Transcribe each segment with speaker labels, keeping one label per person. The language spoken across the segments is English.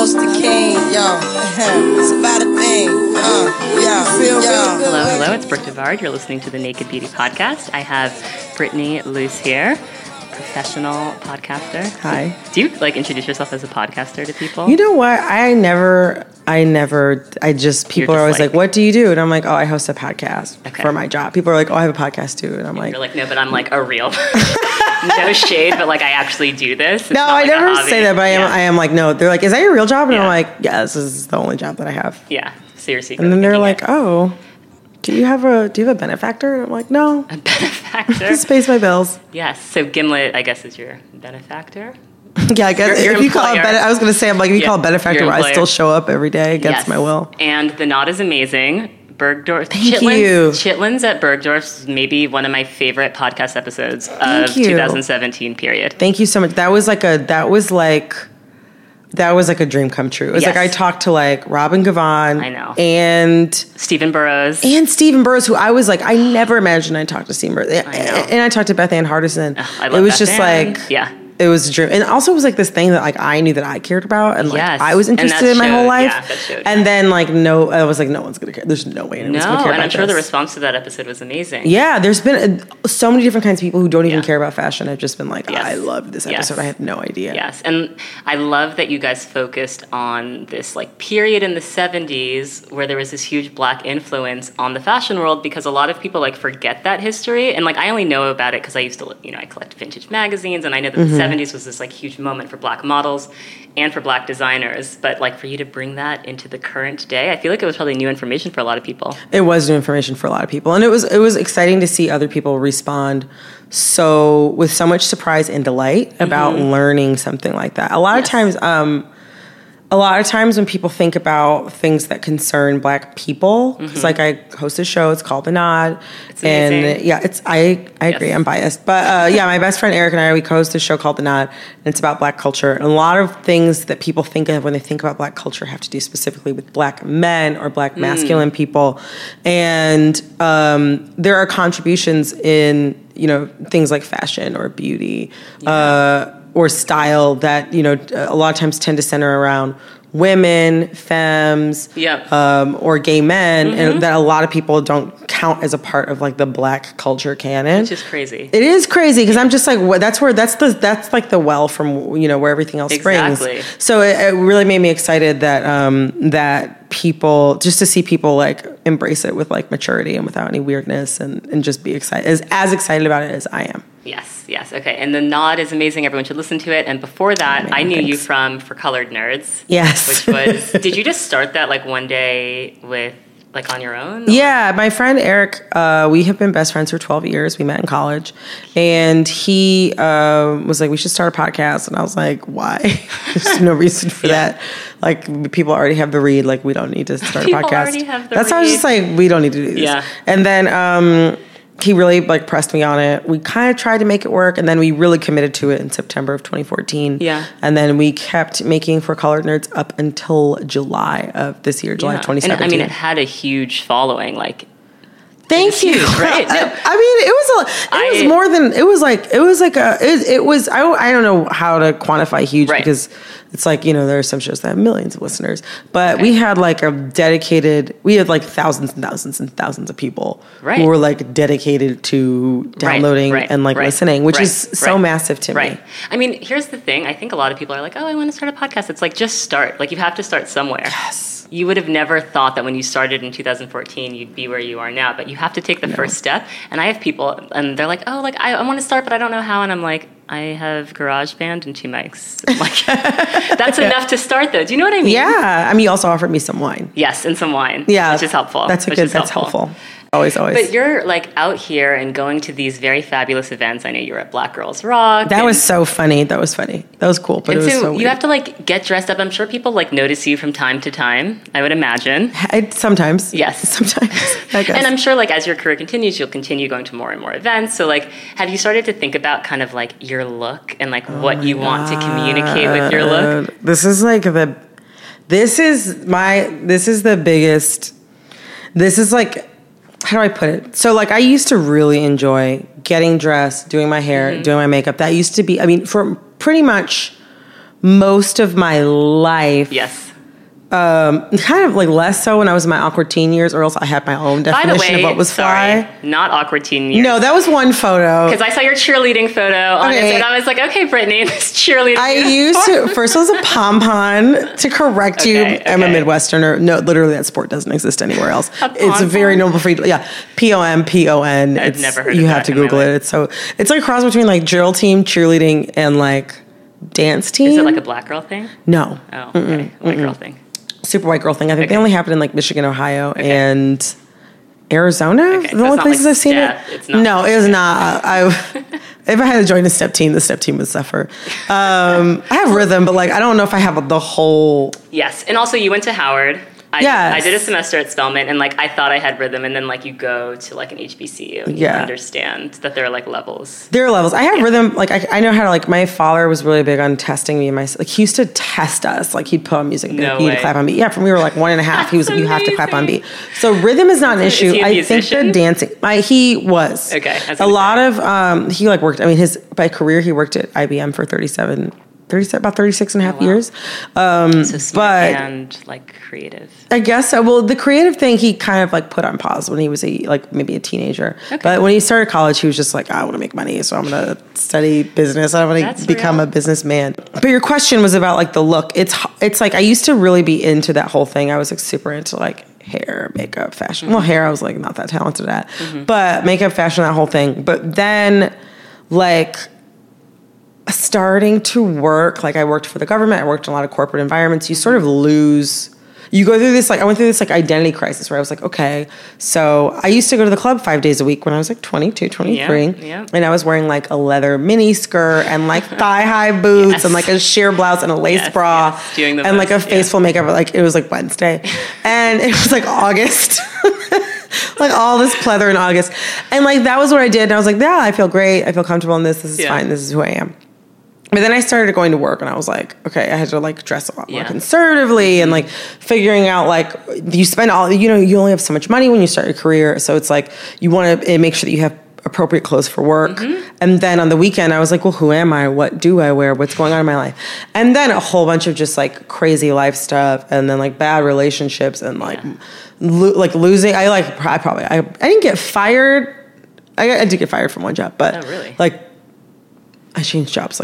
Speaker 1: boss, the king, yo. It's about a thing,
Speaker 2: Hello, it's Brooke Devard. You're listening to the Naked Beauty Podcast. I have Brittany Luce here, professional podcaster.
Speaker 3: Hi.
Speaker 2: Do you introduce yourself as a podcaster to people?
Speaker 3: You know what? People are always like, what do you do? And I'm like, oh, I host a podcast for my job. People are like, oh, I have a podcast too. And I'm like,
Speaker 2: you're like, no, but I'm like a real, no shade, but I actually do this. It's
Speaker 3: no, I never say that, but I am like, no. They're like, is that your real job? And I'm like, yeah, this is the only job that I have.
Speaker 2: Yeah, seriously.
Speaker 3: And then they're like, oh, do you have a benefactor? And I'm like, no.
Speaker 2: A benefactor?
Speaker 3: Just pays my bills.
Speaker 2: Yes. So Gimlet, I guess, is your benefactor?
Speaker 3: Yeah, I guess
Speaker 2: your
Speaker 3: if you call it I was going to say, I'm like, if you call it benefactor, I still show up every day against my will.
Speaker 2: And the Knot is amazing. Bergdorf.
Speaker 3: Thank you.
Speaker 2: Chitlins at Bergdorf's is maybe one of my favorite podcast episodes of 2017 period.
Speaker 3: Thank you so much. That was like a dream come true. It was I talked to Robin Givhan.
Speaker 2: I know.
Speaker 3: And
Speaker 2: Stephen Burrows.
Speaker 3: Who I was I never imagined I'd talk to Stephen Burrows. I know. And I talked to Beth Ann Hardison.
Speaker 2: I love
Speaker 3: it was
Speaker 2: Beth
Speaker 3: just
Speaker 2: Ann. Yeah.
Speaker 3: It was a dream. And also it was this thing that I knew that I cared about and I was interested in my whole life.
Speaker 2: Yeah, that showed,
Speaker 3: and then no, I was no one's going to care. There's no way anyone's going to care about
Speaker 2: and I'm sure
Speaker 3: this.
Speaker 2: the response to that episode was amazing.
Speaker 3: Yeah, there's been so many different kinds of people who don't even care about fashion. I've just been I loved this episode. I had no idea.
Speaker 2: Yes, and I love that you guys focused on this period in the 70s where there was this huge Black influence on the fashion world, because a lot of people forget that history. And I only know about it because I used to, I collect vintage magazines, and I know that the 70s was this huge moment for Black models and for Black designers. But for you to bring that into the current day, I feel it was probably new information for a lot of people.
Speaker 3: It was new information for a lot of people, and it was exciting to see other people respond with so much surprise and delight about learning something like that. A lot of times when people think about things that concern Black people, because I host a show, it's called The Nod.
Speaker 2: It's amazing.
Speaker 3: And I agree, I'm biased. But my best friend Eric and I, we co-host a show called The Nod, and it's about Black culture. And a lot of things that people think of when they think about Black culture have to do specifically with Black men or Black masculine people. And there are contributions in, things like fashion or beauty, or style that, a lot of times tend to center around women, femmes, or gay men, and that a lot of people don't count as a part of the Black culture canon.
Speaker 2: Which is crazy.
Speaker 3: It is crazy because I'm just that's the well from where everything else springs. So it really made me excited that that people, just to see people embrace it with maturity and without any weirdness, and just be excited, as excited about it as I am.
Speaker 2: Yes, okay. And The Nod is amazing. Everyone should listen to it. And before that, I knew you from For Colored Nerds.
Speaker 3: Yes.
Speaker 2: Which was, did you just start that one day with, on your own? Or?
Speaker 3: Yeah, my friend Eric, we have been best friends for 12 years. We met in college. And he was like, we should start a podcast. And I was like, why? There's no reason for that. People already have the read. We don't need to start a podcast.
Speaker 2: People already have the read.
Speaker 3: How I was just we don't need to do this.
Speaker 2: Yeah.
Speaker 3: And then he really pressed me on it. We kind of tried to make it work, and then we really committed to it in September of 2014.
Speaker 2: Yeah.
Speaker 3: And then we kept making For Colored Nerds up until July of this year, July 2017.
Speaker 2: And it had a huge following,
Speaker 3: Thank you.
Speaker 2: Right? No.
Speaker 3: I don't know how to quantify huge, because it's there are some shows that have millions of listeners, but we had we had thousands and thousands and thousands of people who were dedicated to downloading and listening, which is so massive to me.
Speaker 2: I mean, here's the thing. I think a lot of people are oh, I want to start a podcast. It's just start. You have to start somewhere.
Speaker 3: Yes.
Speaker 2: You would have never thought that when you started in 2014, you'd be where you are now, but you have to take the first step. And I have people, and they're I want to start, but I don't know how. And I'm I have GarageBand and 2 mics. That's enough to start, though. Do you know what I mean?
Speaker 3: Yeah. I mean, you also offered me some wine.
Speaker 2: Yes, and some wine.
Speaker 3: Yeah.
Speaker 2: Which is helpful.
Speaker 3: That's helpful. Always.
Speaker 2: But you're out here and going to these very fabulous events. I know you were at Black Girls Rock.
Speaker 3: That was so funny. That was funny. That was cool. But it was so weird.
Speaker 2: You have to get dressed up. I'm sure people notice you from time to time, I would imagine.
Speaker 3: Sometimes.
Speaker 2: Yes.
Speaker 3: Sometimes. I guess.
Speaker 2: And I'm sure as your career continues, you'll continue going to more and more events. So have you started to think about kind of your look and what you want to communicate with your look?
Speaker 3: This is the biggest, how do I put it? So I used to really enjoy getting dressed, doing my hair, doing my makeup. That used to be, for pretty much most of my life.
Speaker 2: Yes.
Speaker 3: Kind of like less so when I was in my awkward teen years, or else I had my own definition of what was fly.
Speaker 2: Not awkward teen years.
Speaker 3: No, that was one photo.
Speaker 2: Because I saw your cheerleading photo on Instagram, and I was like, okay, Brittany, this cheerleading.
Speaker 3: I used to, first it was a pom-pom to correct you. I'm a Midwesterner. No, literally that sport doesn't exist anywhere else. It's a very noble for you. Yeah, P-O-M-P-O-N.
Speaker 2: I've never heard
Speaker 3: you
Speaker 2: of
Speaker 3: have to Google it. It's like a cross between like drill team, cheerleading, and like dance team.
Speaker 2: Is it like a black girl thing?
Speaker 3: No.
Speaker 2: Oh, okay. White girl thing.
Speaker 3: Super white girl thing. I think they only happen in like Michigan, Ohio, and Arizona.
Speaker 2: Okay,
Speaker 3: The only places I've seen it.
Speaker 2: It's not.
Speaker 3: No, it was not. If I had to join the step team would suffer. I have rhythm, but like I don't know if I have the whole.
Speaker 2: Yes, and also you went to Howard.
Speaker 3: Yes.
Speaker 2: I did a semester at Spelman, and like I thought I had rhythm, and then like you go to like an HBCU, and you understand that there are like levels.
Speaker 3: There are levels. I have rhythm. Like I know how to. Like my father was really big on testing me and my. Like he used to test us. Like he'd put on music.
Speaker 2: No
Speaker 3: he'd
Speaker 2: way.
Speaker 3: clap on beat. Yeah, from we were like 1.5. He was like, you have to clap on beat. So rhythm is not an issue.
Speaker 2: Is he a
Speaker 3: I think
Speaker 2: musician?
Speaker 3: the dancing. He was.
Speaker 2: Okay.
Speaker 3: A lot of he like worked. I mean, by career he worked at IBM for about 36 and a half years.
Speaker 2: So smart and like creative.
Speaker 3: I guess so. Well, the creative thing he kind of like put on pause when he was maybe a teenager. Okay. But when he started college, he was just like, I want to make money, so I'm going to study business. I want to become a businessman. But your question was about like the look. It's like I used to really be into that whole thing. I was like super into like hair, makeup, fashion. Well, hair I was like not that talented at. But makeup, fashion, that whole thing. But then like starting to work, like I worked for the government, I worked in a lot of corporate environments, you sort of you go through this, like I went through this like identity crisis where I was like, okay, so I used to go to the club 5 days a week when I was like 22, 23, and I was wearing like a leather mini skirt and like thigh-high boots and like a sheer blouse and a lace bra and like a face full makeup, like it was like Wednesday and it was like August. Like all this pleather in August. And like that was what I did. And I was like, yeah, I feel great. I feel comfortable in this. This is fine. This is who I am. But then I started going to work and I was like, okay, I had to like dress a lot more conservatively and like figuring out like you spend you only have so much money when you start your career. So it's like you want to make sure that you have appropriate clothes for work. And then on the weekend I was like, well, who am I? What do I wear? What's going on in my life? And then a whole bunch of just like crazy life stuff and then like bad relationships and like losing. I didn't get fired. I did get fired from one job, but like I changed jobs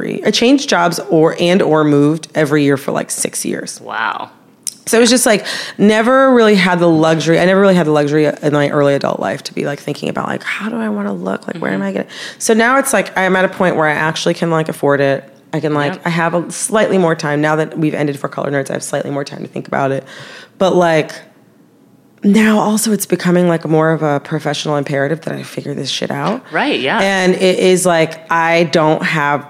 Speaker 3: or moved every year for like 6 years.
Speaker 2: Wow.
Speaker 3: So it was just like never really had the luxury. I never really had the luxury in my early adult life to be like thinking about like how do I want to look? Like where am I going to? So now it's like I'm at a point where I actually can like afford it. I can like I have a slightly more time now that we've ended For Color Nerds. I have slightly more time to think about it. But like now also it's becoming like more of a professional imperative that I figure this shit out.
Speaker 2: Right, yeah.
Speaker 3: And it is like I don't have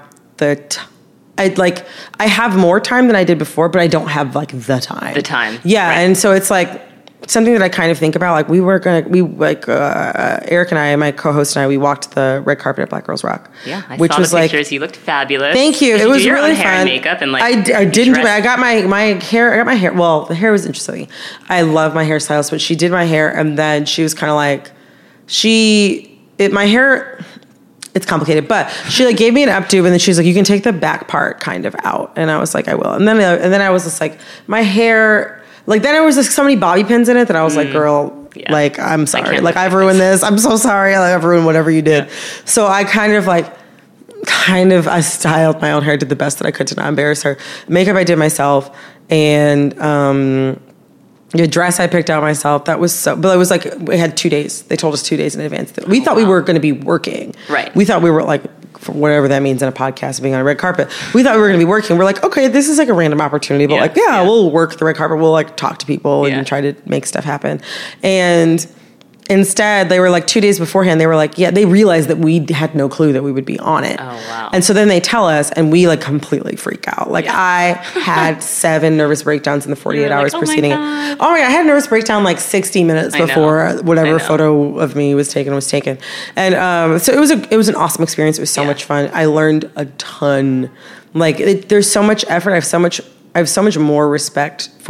Speaker 3: I have more time than I did before, but I don't have like the time. Yeah, right. And so it's like something that I kind of think about. Like Eric and I, my co-host and I, we walked the red carpet at Black Girls Rock.
Speaker 2: Yeah, I saw the pictures. You looked fabulous.
Speaker 3: Thank you. It was really fun.
Speaker 2: Hair and makeup and like
Speaker 3: I didn't do it. I got my hair. Well, the hair was interesting. I love my hairstylist, but she did my hair, and then she was kind of like my hair. It's complicated, but she like gave me an updo, and then she was like, "You can take the back part kind of out," and I was like, "I will." And then I was just like, my hair. Like then there was just so many bobby pins in it that I was like, girl, like I'm sorry. Like I've ruined this. I'm so sorry. I've ruined whatever you did. Yeah. So I I styled my own hair, did the best that I could to not embarrass her. Makeup I did myself. And the dress I picked out myself. But it was like, we had 2 days. They told us 2 days in advance. We thought we were going to be working.
Speaker 2: Right.
Speaker 3: We thought we were like, for whatever that means in a podcast, being on a red carpet. We thought we were going to be working. We're like, okay, this is like a random opportunity, but we'll work the red carpet. We'll like talk to people and try to make stuff happen. And instead, they were like 2 days beforehand, they were like, they realized that we had no clue that we would be on it.
Speaker 2: Oh, wow.
Speaker 3: And so then they tell us, and we like completely freak out. Like I had 7 nervous breakdowns in the 48 hours preceding it. Oh my God, I had a nervous breakdown like 60 minutes before whatever photo of me was taken. And so it was an awesome experience. It was so much fun. I learned a ton. Like there's so much effort. I have so much more respect for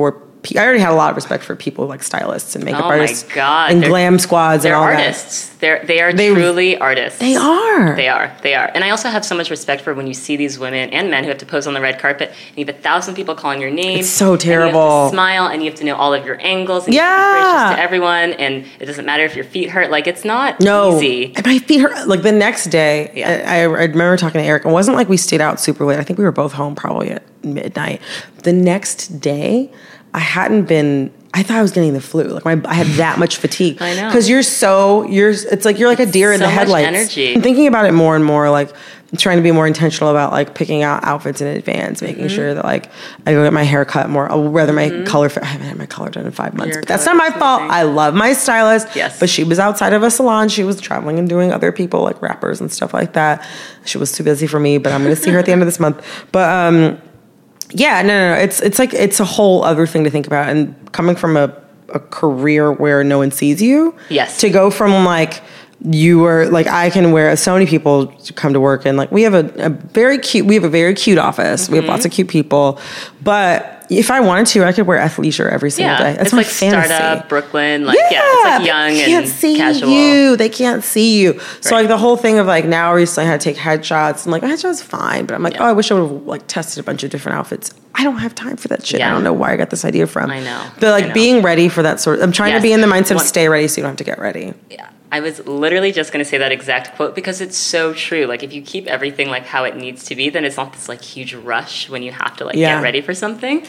Speaker 3: I already had a lot of respect for people like stylists and makeup artists.
Speaker 2: Oh my God.
Speaker 3: And glam squads and all
Speaker 2: artists. They are truly artists.
Speaker 3: They are.
Speaker 2: They are. And I also have so much respect for when you see these women and men who have to pose on the red carpet and you have 1,000 people calling your name.
Speaker 3: It's so terrible.
Speaker 2: And you have to smile and you have to know all of your angles and you have to be gracious to everyone and it doesn't matter if your feet hurt. Like, it's not easy.
Speaker 3: My feet hurt. Like, the next day, I remember talking to Eric. It wasn't like we stayed out super late. I think we were both home probably at midnight. The next day, I thought I was getting the flu. Like, I had that much fatigue.
Speaker 2: I know.
Speaker 3: Because it's like you're like a deer in the headlights.
Speaker 2: So much energy.
Speaker 3: I'm thinking about it more and more, like, I'm trying to be more intentional about, like, picking out outfits in advance, making sure that, like, I go get my hair cut more. I'll rather my color, I haven't had my color done in 5 months. But that's not my fault. I love my stylist.
Speaker 2: Yes.
Speaker 3: But she was outside of a salon. She was traveling and doing other people, like rappers and stuff like that. She was too busy for me, but I'm going to see her at the end of this month. But, yeah, no. It's like, it's a whole other thing to think about. And coming from a career where no one sees you.
Speaker 2: Yes.
Speaker 3: To go from like, you were like, I can wear, so many people come to work and like, we have a very cute office. We have lots of cute people. But if I wanted to, I could wear athleisure every single day. That's
Speaker 2: it's
Speaker 3: my
Speaker 2: like
Speaker 3: fantasy.
Speaker 2: startup, Brooklyn. Like, it's like young and casual.
Speaker 3: They can't see you. So like the whole thing of like, now recently I had to take headshots and like, headshots fine. But I'm like, I wish I would have like tested a bunch of different outfits. I don't have time for that shit. I don't know where I got this idea from.
Speaker 2: I know.
Speaker 3: But like being ready for that sort of, I'm trying to be in the mindset of stay ready so you don't have to get ready.
Speaker 2: Yeah. I was literally just going to say that exact quote because it's so true. Like, if you keep everything like how it needs to be, then it's not this like huge rush when you have to like get ready for something.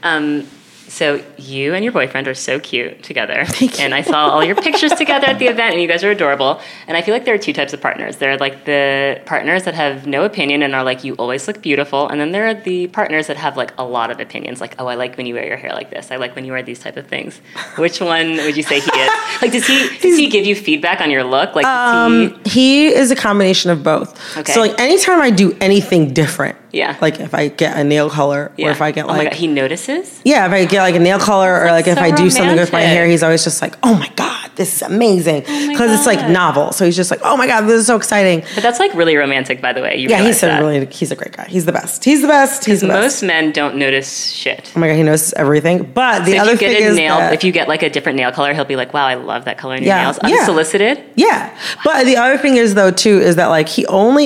Speaker 2: So you and your boyfriend are so cute together.
Speaker 3: Thank you.
Speaker 2: And I saw all your pictures together at the event, and you guys are adorable. And I feel like there are two types of partners. There are like the partners that have no opinion and are like, you always look beautiful. And then there are the partners that have like a lot of opinions. Like, oh, I like when you wear your hair like this. I like when you wear these type of things. Which one would you say he is? Like, does he give you feedback on your look? Like,
Speaker 3: he is a combination of both.
Speaker 2: Okay.
Speaker 3: So like anytime I do anything different,
Speaker 2: yeah.
Speaker 3: Like if I get a nail color or if I get like...
Speaker 2: Oh my God, he notices?
Speaker 3: Yeah, if I get like a nail color or like if I do something with my
Speaker 2: romantic.
Speaker 3: hair, he's always just like, oh my God, this is amazing. Because it's like novel. So he's just like, oh my God, this is so exciting.
Speaker 2: But that's like really romantic, by the way. He's
Speaker 3: a great guy. He's the best.
Speaker 2: Most men don't notice shit.
Speaker 3: Oh my God, he notices everything. But the other thing is
Speaker 2: if you get like a different nail color, he'll be like, wow, I love that color in your nails. Unsolicited?
Speaker 3: Yeah. But the other thing is though too, is that like he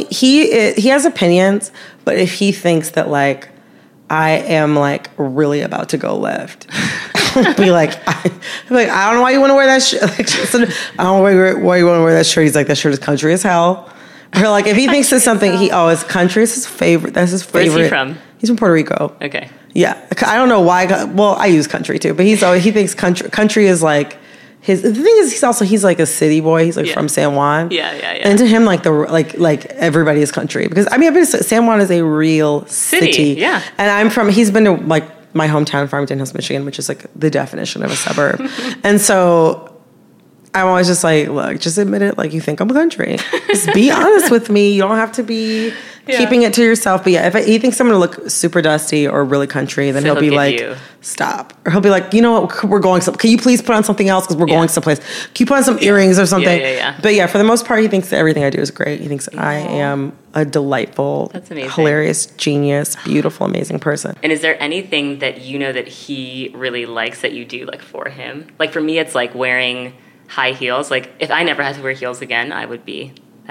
Speaker 3: has opinions, but if he thinks that like I am like really about to go left, be like, I don't know why you want to wear that shirt. I don't know why you want to wear that shirt. He's like, that shirt is country as hell. Or like if he thinks it's something, country is his favorite. That's his favorite.
Speaker 2: Where's he from?
Speaker 3: He's from Puerto Rico.
Speaker 2: Okay.
Speaker 3: Yeah, I don't know why. Well, I use country too, but he thinks country is like his. The thing is, he's like a city boy. He's like from San Juan.
Speaker 2: Yeah.
Speaker 3: And to him, like everybody is country because I mean, San Juan is a real city.
Speaker 2: Yeah.
Speaker 3: And he's been to like my hometown, Farmington Hills, Michigan, which is like the definition of a suburb. And so I'm always just like, look, just admit it. Like, you think I'm country. Just be honest with me. You don't have to be keeping it to yourself. But yeah, if he thinks I'm going to look super dusty or really country, then he'll be like, stop. Or he'll be like, you know what, we're going can you please put on something else because we're going someplace. Can you put on some earrings or something?
Speaker 2: Yeah.
Speaker 3: But yeah, for the most part, he thinks that everything I do is great. He thinks I am a delightful, hilarious, genius, beautiful, amazing person.
Speaker 2: And is there anything that you know that he really likes that you do like for him? Like for me, it's like wearing high heels. Like if I never had to wear heels again, that would be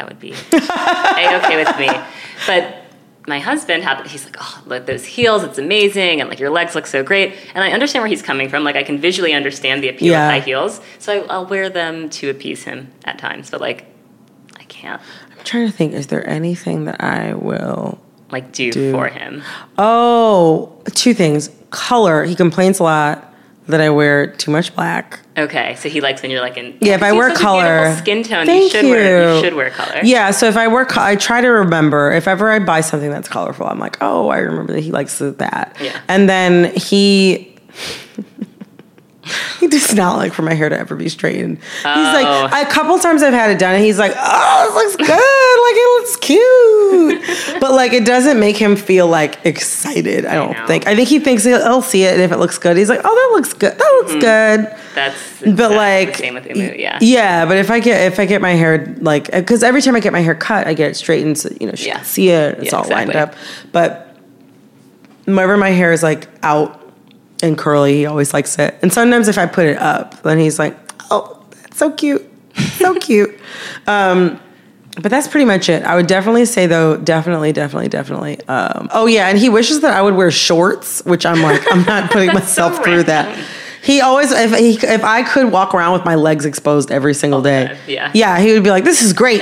Speaker 2: A-okay with me. But my husband, he's like, oh, look, those heels, it's amazing. And like your legs look so great. And I understand where he's coming from. Like I can visually understand the appeal of high heels. So I'll wear them to appease him at times. But like, I can't.
Speaker 3: I'm trying to think, is there anything that I will
Speaker 2: like do for him?
Speaker 3: Oh, two things. Color. He complains a lot that I wear too much black.
Speaker 2: Okay, so he likes when you're like in...
Speaker 3: Yeah, if I wear color...
Speaker 2: skin tone,
Speaker 3: you
Speaker 2: should wear color.
Speaker 3: Yeah, so if I wear... I try to remember, if ever I buy something that's colorful, I'm like, oh, I remember that he likes that.
Speaker 2: Yeah.
Speaker 3: And then he does not like for my hair to ever be straightened. He's like, a couple times I've had it done, and he's like, oh, this looks good. Like, it looks cute. But, like, it doesn't make him feel, like, excited, I don't think. I think he thinks he'll see it, and if it looks good, he's like, oh, that looks good. That looks good.
Speaker 2: That's
Speaker 3: like,
Speaker 2: the same with Umu, yeah.
Speaker 3: Yeah, but if I get my hair, like, because every time I get my hair cut, I get it straightened so, she can see it. It's all lined up. But whenever my hair is, like, out, and curly. He always likes it. And sometimes if I put it up, then he's like, oh, that's so cute. So cute. But that's pretty much it. I would definitely say, though, definitely. Oh, yeah, and he wishes that I would wear shorts, which I'm like, I'm not putting myself through that. He always, if I could walk around with my legs exposed every single day, yeah, he would be like, this is great.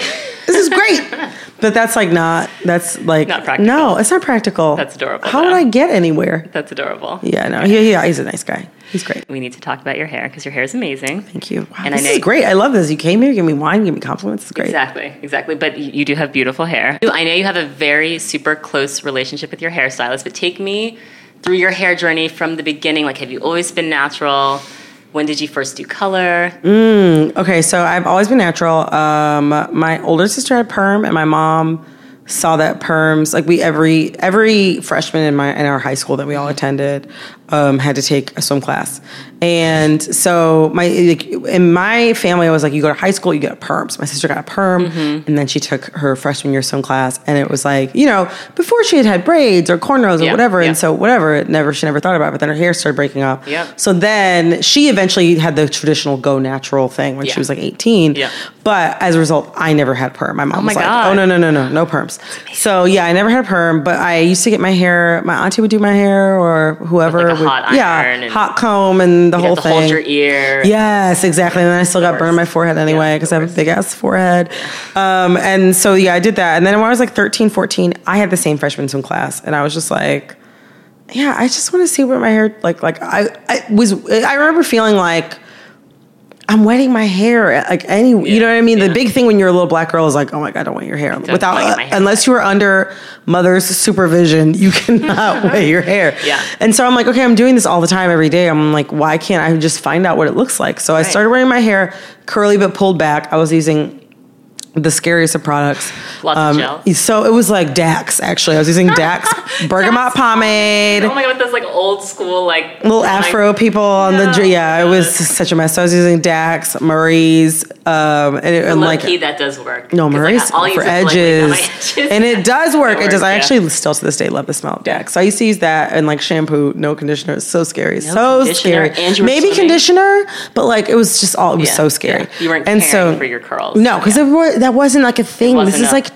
Speaker 3: But that's like not practical. No, it's not practical.
Speaker 2: That's adorable.
Speaker 3: How would I get anywhere?
Speaker 2: That's adorable.
Speaker 3: Yeah, no, he's a nice guy. He's great.
Speaker 2: We need to talk about your hair because your hair is amazing.
Speaker 3: Thank you. Wow, and this is great. I love this. You came here, you gave me wine, you gave me compliments. It's great.
Speaker 2: Exactly. But you do have beautiful hair. I know you have a very super close relationship with your hairstylist, but take me through your hair journey from the beginning. Like, have you always been natural? When did you first do color?
Speaker 3: Okay, so I've always been natural. My older sister had perm, and my mom saw that perms, like every freshman in our high school that we all attended had to take a swim class. And so in my family, I was like, you go to high school, you get a perm. So my sister got a perm, and then she took her freshman year swim class, and it was like, before she had braids or cornrows or whatever, and so whatever, she never thought about it, but then her hair started breaking up. So then she eventually had the traditional go natural thing when she was like 18. But as a result, I never had perm. My mom was like, oh, no perms. So yeah, I never had a perm, but I used to get my hair, my auntie would do my hair or whoever.
Speaker 2: Like a hot iron.
Speaker 3: Hot comb and the whole thing.
Speaker 2: Hold your ear.
Speaker 3: Yes, exactly. And then I still got burn on my forehead anyway because I have a big ass forehead. And so yeah, I did that. And then when I was like 13, 14, I had the same freshman swim class. And I was just like, yeah, I just want to see what my hair, I remember feeling like, I'm wetting my hair you know what I mean? The big thing when you're a little black girl is like, oh my God, don't wet your hair. Unless you are under mother's supervision, you cannot wet your hair. And so I'm like, okay, I'm doing this all the time, every day. I'm like, why can't I just find out what it looks like? So I started wearing my hair curly but pulled back. I was using the scariest of products.
Speaker 2: Lots of gel.
Speaker 3: So it was like Dax, actually. I was using Dax bergamot pomade.
Speaker 2: Oh my God, with those like old school
Speaker 3: little afro people on it was such a mess. So I was using Dax, Murray's, and
Speaker 2: key, that does work.
Speaker 3: No, Murray's for edges. And it does work. It does. I actually still to this day love the smell of Dax. So I used to use that and shampoo, no conditioner. It's so scary. So scary. Maybe conditioner, but it was just all, it was so scary.
Speaker 2: You weren't caring for your curls.
Speaker 3: No, because that wasn't like a thing. This is like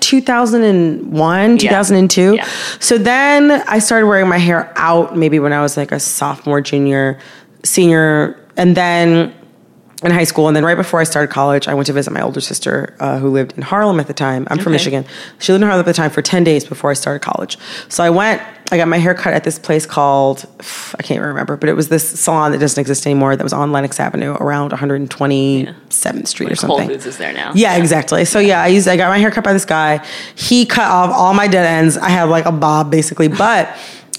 Speaker 3: 2001, 2002. Yeah. So then I started wearing my hair out maybe when I was like a sophomore, junior, senior, and then in high school. And then right before I started college, I went to visit my older sister who lived in Harlem at the time. I'm from Michigan. She lived in Harlem at the time for 10 days before I started college. So I got my hair cut at this place called, I can't remember, but it was this salon that doesn't exist anymore that was on Lenox Avenue around 127th Street or something.
Speaker 2: Whole Foods is there now.
Speaker 3: Yeah, exactly. So yeah, I got my hair cut by this guy. He cut off all my dead ends. I had like a bob basically, but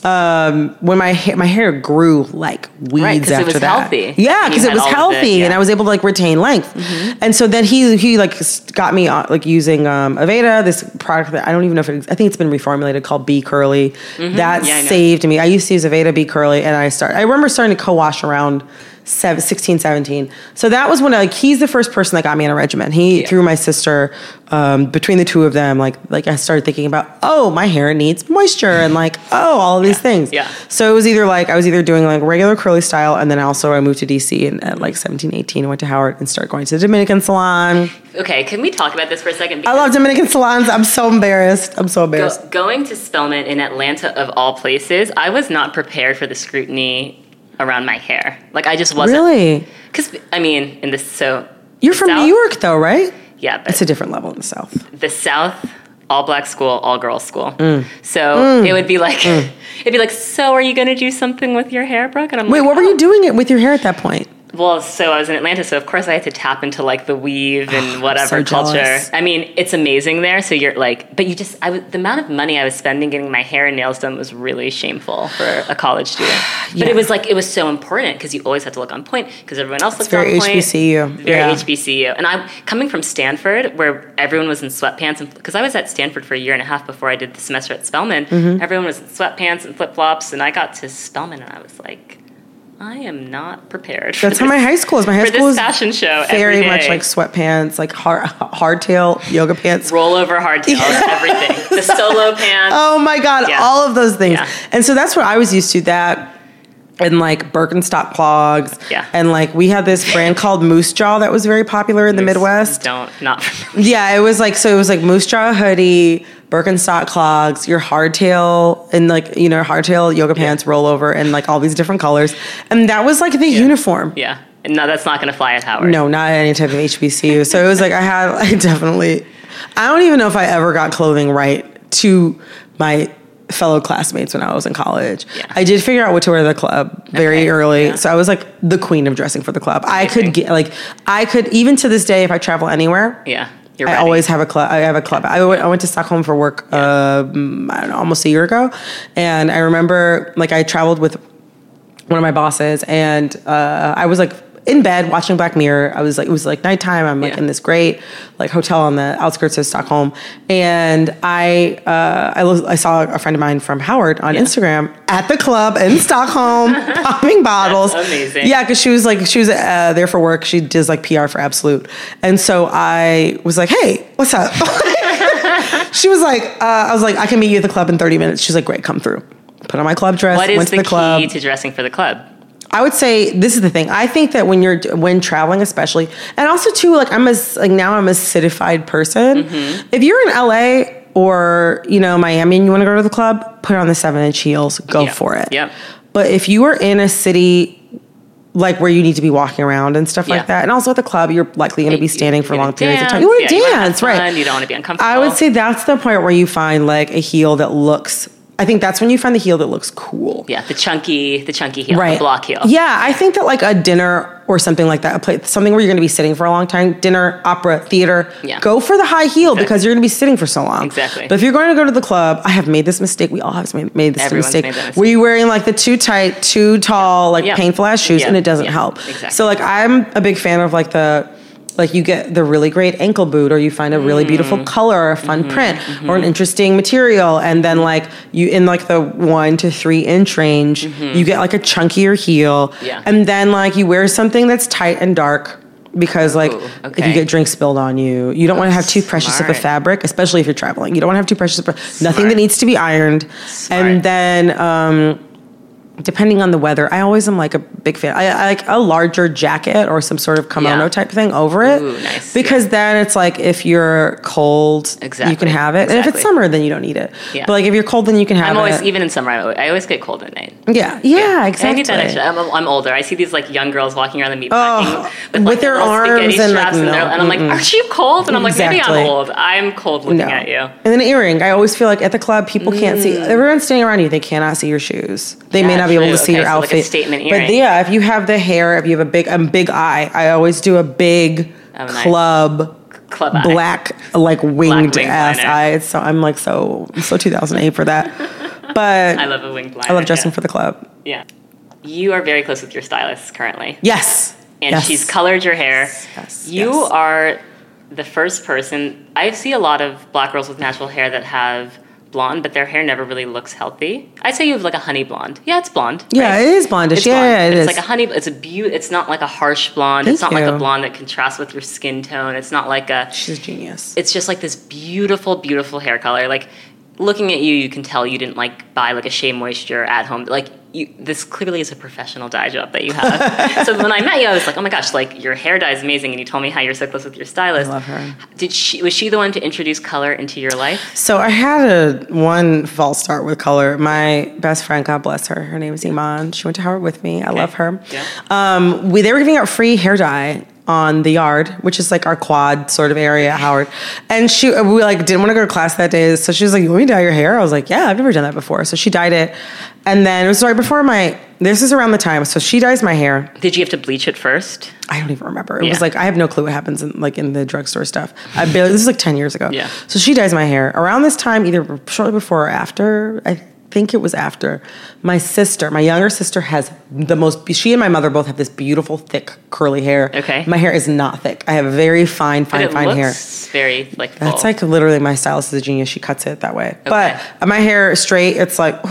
Speaker 3: when my hair grew like weeds after
Speaker 2: it was
Speaker 3: that.
Speaker 2: Healthy.
Speaker 3: Yeah, because it was healthy and I was able to retain length. And so then he got me using Aveda, this product that I don't even know if I think it's been reformulated called Be Curly. That saved me. I used to use Aveda Be Curly and I remember starting to co-wash around 16, 17. So that was when he's the first person that got me on a regimen. He through my sister, between the two of them, I started thinking about, my hair needs moisture and all of these things. Yeah. So it was either I was either doing regular curly style, and then also I moved to DC and at 17, 18, I went to Howard and started going to the Dominican salon.
Speaker 2: Okay, can we talk about this for a second?
Speaker 3: I love Dominican salons. I'm so embarrassed.
Speaker 2: Going to Spelman in Atlanta of all places, I was not prepared for the scrutiny around my hair. I just wasn't.
Speaker 3: Really?
Speaker 2: Because, in
Speaker 3: you're from New York, though, right?
Speaker 2: Yeah. But
Speaker 3: it's a different level in the South.
Speaker 2: The South, all-black school, all-girls school. So it would be it'd be so are you going to do something with your hair, Brooke? And I'm
Speaker 3: wait, what were you doing with your hair at that point?
Speaker 2: Well, so I was in Atlanta, so of course I had to tap into the weave and whatever culture.
Speaker 3: Jealous.
Speaker 2: It's amazing there. So you're but the amount of money I was spending getting my hair and nails done was really shameful for a college student. But it was so important because you always had to look on point because everyone else looked on point.
Speaker 3: Very HBCU.
Speaker 2: Very HBCU. And I'm coming from Stanford where everyone was in sweatpants, because I was at Stanford for a year and a half before I did the semester at Spelman. Everyone was in sweatpants and flip-flops, and I got to Spelman and I was like, I am not prepared.
Speaker 3: That's how my high school is. My high school is
Speaker 2: fashion show.
Speaker 3: Very much sweatpants, hardtail yoga pants,
Speaker 2: rollover hardtails, everything. The solo pants.
Speaker 3: Oh my God, all of those things. Yeah. And so that's what I was used to. That and like Birkenstock clogs.
Speaker 2: Yeah.
Speaker 3: And like we had this brand called Moose Jaw that was very popular in the Midwest.
Speaker 2: Not.
Speaker 3: Yeah, it was like Moose Jaw hoodie, Birkenstock clogs, your hardtail, and like, you know, hardtail yoga pants, rollover, and like all these different colors. And that was like the uniform.
Speaker 2: Yeah. No, that's not going to fly at Howard.
Speaker 3: No, not any type of HBCU. So it was like I don't even know if I ever got clothing right to my fellow classmates when I was in college.
Speaker 2: Yeah.
Speaker 3: I did figure out what to wear to the club very early. Yeah. So I was like the queen of dressing for the club. Amazing. I could even to this day, if I travel anywhere.
Speaker 2: Yeah.
Speaker 3: I always have a club. I have a club. I went to Stockholm for work, I don't know, almost a year ago. And I remember like I traveled with one of my bosses and I was like in bed watching Black Mirror. I was like, it was like nighttime. I'm like in this great like hotel on the outskirts of Stockholm, and I saw a friend of mine from Howard on Instagram at the club in Stockholm popping bottles.
Speaker 2: That's amazing.
Speaker 3: Yeah, because she was there for work. She does like PR for Absolute, and so I was like, hey, what's up? She was like, I was like, I can meet you at the club in 30 minutes. She's like, great, come through. Put on my club dress.
Speaker 2: What is
Speaker 3: went to
Speaker 2: the
Speaker 3: club.
Speaker 2: key to dressing for the club?
Speaker 3: I would say this is the thing. I think that when traveling, especially, and also too, like now I'm a citified person. Mm-hmm. If you're in LA or Miami and you want to go to the club, put on the 7-inch heels. Go for it.
Speaker 2: Yep.
Speaker 3: But if you are in a city like where you need to be walking around and stuff like that, and also at the club, you're likely going to be standing for long periods of time. You want to dance, right?
Speaker 2: You don't want to be uncomfortable.
Speaker 3: I would say that's the point where you find like a heel that looks. I think that's when you find the heel that looks cool.
Speaker 2: Yeah, the chunky heel, right. The block heel.
Speaker 3: Yeah, I think that like a dinner or something like that, something where you're going to be sitting for a long time, dinner, opera, theater, go for the high heel because you're going to be sitting for so long.
Speaker 2: Exactly.
Speaker 3: But if you're going to go to the club, I have made this mistake. We all have made this mistake. Where you're wearing like the too tight, too tall, like painful ass shoes, and it doesn't help.
Speaker 2: Exactly.
Speaker 3: So like I'm a big fan of like you get the really great ankle boot, or you find a really beautiful color, or a fun print, or an interesting material, and then like you in like the 1 to 3 inch range, you get like a chunkier heel, and then like you wear something that's tight and dark. Because like if you get drinks spilled on you, you don't want to have too precious of a fabric, especially if you're traveling. You don't want to have too precious of nothing that needs to be ironed. And then depending on the weather, I always am like a big fan. I like a larger jacket or some sort of kimono type thing over it.
Speaker 2: Ooh, nice.
Speaker 3: Because then it's like if you're cold, you can have it. And if it's summer, then you don't need it. Yeah. But like if you're cold, then you can have it.
Speaker 2: Even in summer, I always get cold at night.
Speaker 3: Yeah, exactly.
Speaker 2: And I get that I'm older. I see these like young girls walking around the meatpacking
Speaker 3: with their arms and like,
Speaker 2: and I'm like, aren't you cold? And I'm like, maybe I'm old. I'm cold looking at you.
Speaker 3: And then an earring. I always feel like at the club, people can't see. Everyone's standing around you. They cannot see your shoes. They may not be able to see your outfit.
Speaker 2: Like a statement earring.
Speaker 3: But yeah, if you have the hair, if you have a big eye, I always do a big club black
Speaker 2: eye.
Speaker 3: Like winged ass eye. So I'm like so 2008 for that. But
Speaker 2: I love a winged liner.
Speaker 3: I love dressing for the club.
Speaker 2: Yeah. You are very close with your stylist currently.
Speaker 3: Yes.
Speaker 2: And she's colored your hair.
Speaker 3: Yes.
Speaker 2: You are the first person. I see a lot of black girls with natural hair that have blonde, but their hair never really looks healthy. I'd say you have like a honey blonde. Yeah, it's blonde.
Speaker 3: Yeah, right? It is blondish.
Speaker 2: It's blonde.
Speaker 3: It is.
Speaker 2: It's like a honey. It's It's not like a harsh blonde. It's not like a blonde that contrasts with your skin tone. It's not like a.
Speaker 3: She's a genius.
Speaker 2: It's just like this beautiful, beautiful hair color. Like looking at you, you can tell you didn't like buy like a Shea Moisture at home. Like this clearly is a professional dye job that you have. So when I met you, I was like, oh my gosh, like your hair dye is amazing. And you told me how you're so close with your stylist.
Speaker 3: I love her.
Speaker 2: Was she the one to introduce color into your life?
Speaker 3: So I had one false start with color. My best friend, God bless her name is Iman. She went to Howard with me. I love her. Yeah. They were giving out free hair dye on the Yard, which is like our quad sort of area at Howard. And we like didn't want to go to class that day. So she was like, you want me to dye your hair? I was like, yeah, I've never done that before. So she dyed it. And then it was right before this is around the time. So she dyes my hair.
Speaker 2: Did you have to bleach it first?
Speaker 3: I don't even remember. It was like, I have no clue what happens in the drugstore stuff. This is like 10 years ago.
Speaker 2: Yeah.
Speaker 3: So she dyes my hair around this time, either shortly before or after. I think it was after. My younger sister has she and my mother both have this beautiful, thick, curly hair.
Speaker 2: Okay.
Speaker 3: My hair is not thick. I have a very fine hair.
Speaker 2: Very like full.
Speaker 3: That's like literally my stylist is a genius. She cuts it that way. Okay. But my hair straight, it's like,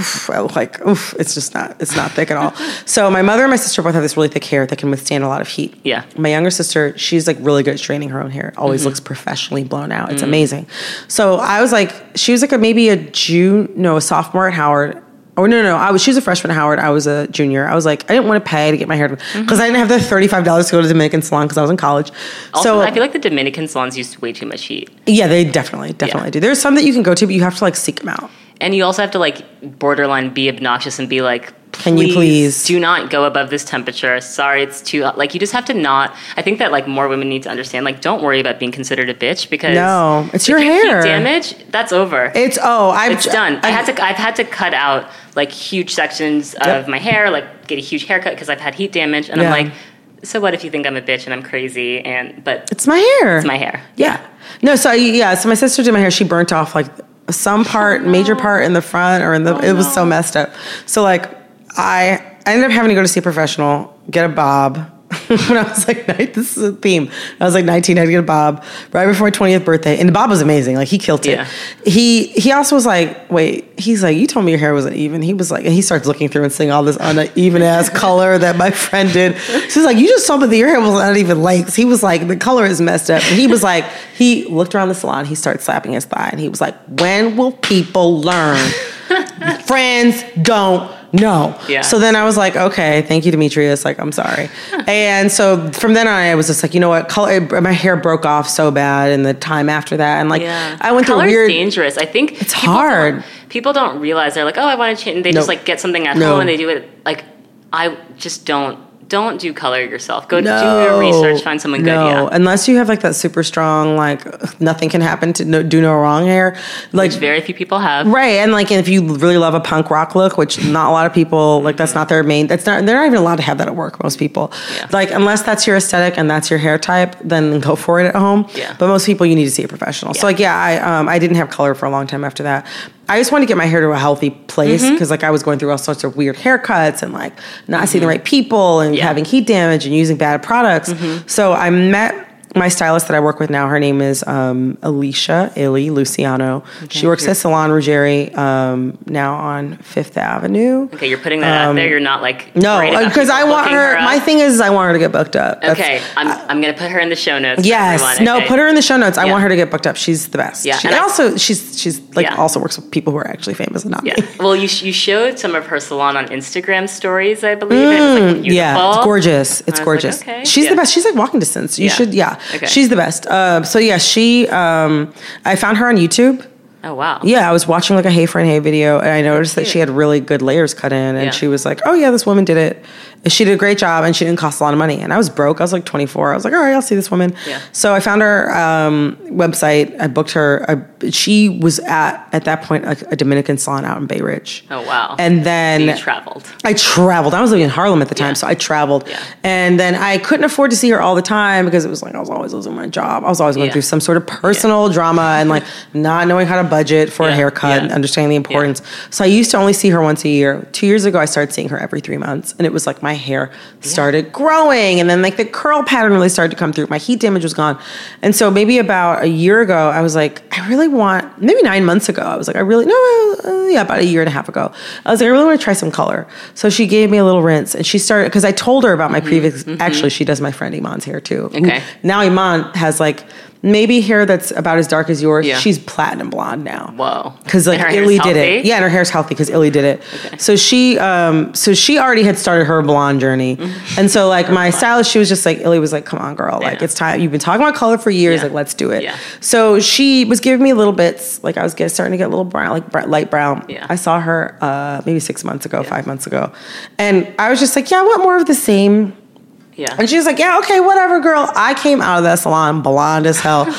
Speaker 3: it's just it's not thick at all. So my mother and my sister both have this really thick hair that can withstand a lot of heat.
Speaker 2: Yeah.
Speaker 3: My younger sister, she's like really good at straightening her own hair. Always looks professionally blown out. It's amazing. So I was like, she was like a sophomore at Howard. Oh, no. She was a freshman at Howard. I was a junior. I was like, I didn't want to pay to get my hair done because I didn't have the $35 to go to the Dominican salon because I was in college.
Speaker 2: Also,
Speaker 3: so
Speaker 2: I feel like the Dominican salons use way too much heat.
Speaker 3: Yeah, they definitely do. There's some that you can go to, but you have to like seek them out.
Speaker 2: And you also have to like borderline be obnoxious and be like,
Speaker 3: can you please
Speaker 2: do not go above this temperature? Sorry, it's too hot. Like, you just have to not. I think that like more women need to understand, like, don't worry about being considered a bitch because
Speaker 3: no, it's your hair.
Speaker 2: Heat damage, that's over.
Speaker 3: It's
Speaker 2: done. I've had to cut out like huge sections of my hair, like get a huge haircut because I've had heat damage, and I'm like, so what if you think I'm a bitch and I'm crazy? But
Speaker 3: it's my hair.
Speaker 2: It's my hair.
Speaker 3: Yeah. No. So my sister did my hair. She burnt off like some part, major part in the front or in the. It was so messed up. So like. I ended up having to go to see a professional, get a bob. When I was like, this is a theme. I was like 19, I had to get a bob right before my 20th birthday. And the bob was amazing. Like, he killed it. Yeah. He also was like, wait, he's like, you told me your hair wasn't even. He was like, and he starts looking through and seeing all this uneven ass color that my friend did. So he's like, you just told me that your hair was uneven lengths. He was like, the color is messed up. And he was like, he looked around the salon, he started slapping his thigh, and he was like, when will people learn? Friends don't know. Yeah. So then I was like, okay, thank you, Demetrius. Like, I'm sorry. And so from then on, I was just like, you know what? My hair broke off so bad in the time after that. And like, I went through weird.
Speaker 2: Color's dangerous. I think
Speaker 3: it's hard.
Speaker 2: People don't realize. They're like, oh, I want to change. And they just like get something at home and they do it. Like, I just don't do color yourself. Go do your research, find someone good. Yeah.
Speaker 3: Unless you have like that super strong, like nothing can happen to do no wrong hair. Like,
Speaker 2: which very few people have.
Speaker 3: Right. And like, if you really love a punk rock look, which not a lot of people, like that's not their main, they're not even allowed to have that at work, most people. Yeah. Like, unless that's your aesthetic and that's your hair type, then go for it at home. Yeah. But most people, you need to see a professional. Yeah. So like, I didn't have color for a long time after that. I just wanted to get my hair to a healthy place because like I was going through all sorts of weird haircuts and like not seeing the right people and having heat damage and using bad products. So I met my stylist that I work with now. Her name is Alicia Illy Luciano. Okay. She works at Salon Ruggieri now on Fifth Avenue.
Speaker 2: Okay, you're putting that out there. You're not like
Speaker 3: no, because I want her. My thing is, I want her to get booked up.
Speaker 2: Okay, I'm gonna put her in the show notes.
Speaker 3: Yes, put her in the show notes. I want her to get booked up. She's the best. Yeah, she's also works with people who are actually famous and not me.
Speaker 2: Well, you showed some of her salon on Instagram stories, I believe. It was like beautiful.
Speaker 3: Yeah, it's gorgeous. It's gorgeous. Like, okay. She's the best. She's like walking distance. You should. Yeah. Okay. She's the best. I found her on YouTube.
Speaker 2: Oh, wow.
Speaker 3: Yeah, I was watching like a Hey Friend Hey video, and I noticed that she had really good layers cut in, and she was like, oh yeah, this woman did it. She did a great job, and she didn't cost a lot of money. And I was broke. I was like 24. I was like, all right, I'll see this woman. Yeah. So I found her website. I booked her. She was at that point a Dominican salon out in Bay Ridge.
Speaker 2: Oh, wow.
Speaker 3: And then
Speaker 2: so you traveled.
Speaker 3: I traveled. I was living in Harlem at the time, so I traveled. Yeah. And then I couldn't afford to see her all the time because it was like I was always losing my job. I was always going through some sort of personal drama and like not knowing how to budget for a haircut and understanding the importance. So I used to only see her once a year. 2 years ago, I started seeing her every 3 months, and it was like my hair started growing, and then like the curl pattern really started to come through. My heat damage was gone. And so maybe about a year ago, I was like, I really want, maybe 9 months ago, I was like, about a year and a half ago, I was like, I really want to try some color. So she gave me a little rinse, and she started, because I told her about my previous, actually she does my friend Iman's hair too.
Speaker 2: Okay.
Speaker 3: Now Iman has like maybe hair that's about as dark as yours. Yeah. She's platinum blonde now.
Speaker 2: Whoa.
Speaker 3: Because like Illy did it. Yeah, and her hair's healthy because Illy did it. Okay. So she already had started her blonde journey. And so like my stylist, she was just like, Illy was like, come on girl, like it's time. You've been talking about color for years, like let's do it. Yeah. So she was giving me little bits, like I was starting to get a little brown, like light brown. Yeah. I saw her maybe 6 months ago, 5 months ago. And I was just like, yeah, I want more of the same. Yeah. And she was like, yeah, okay, whatever, girl. I came out of that salon blonde as hell.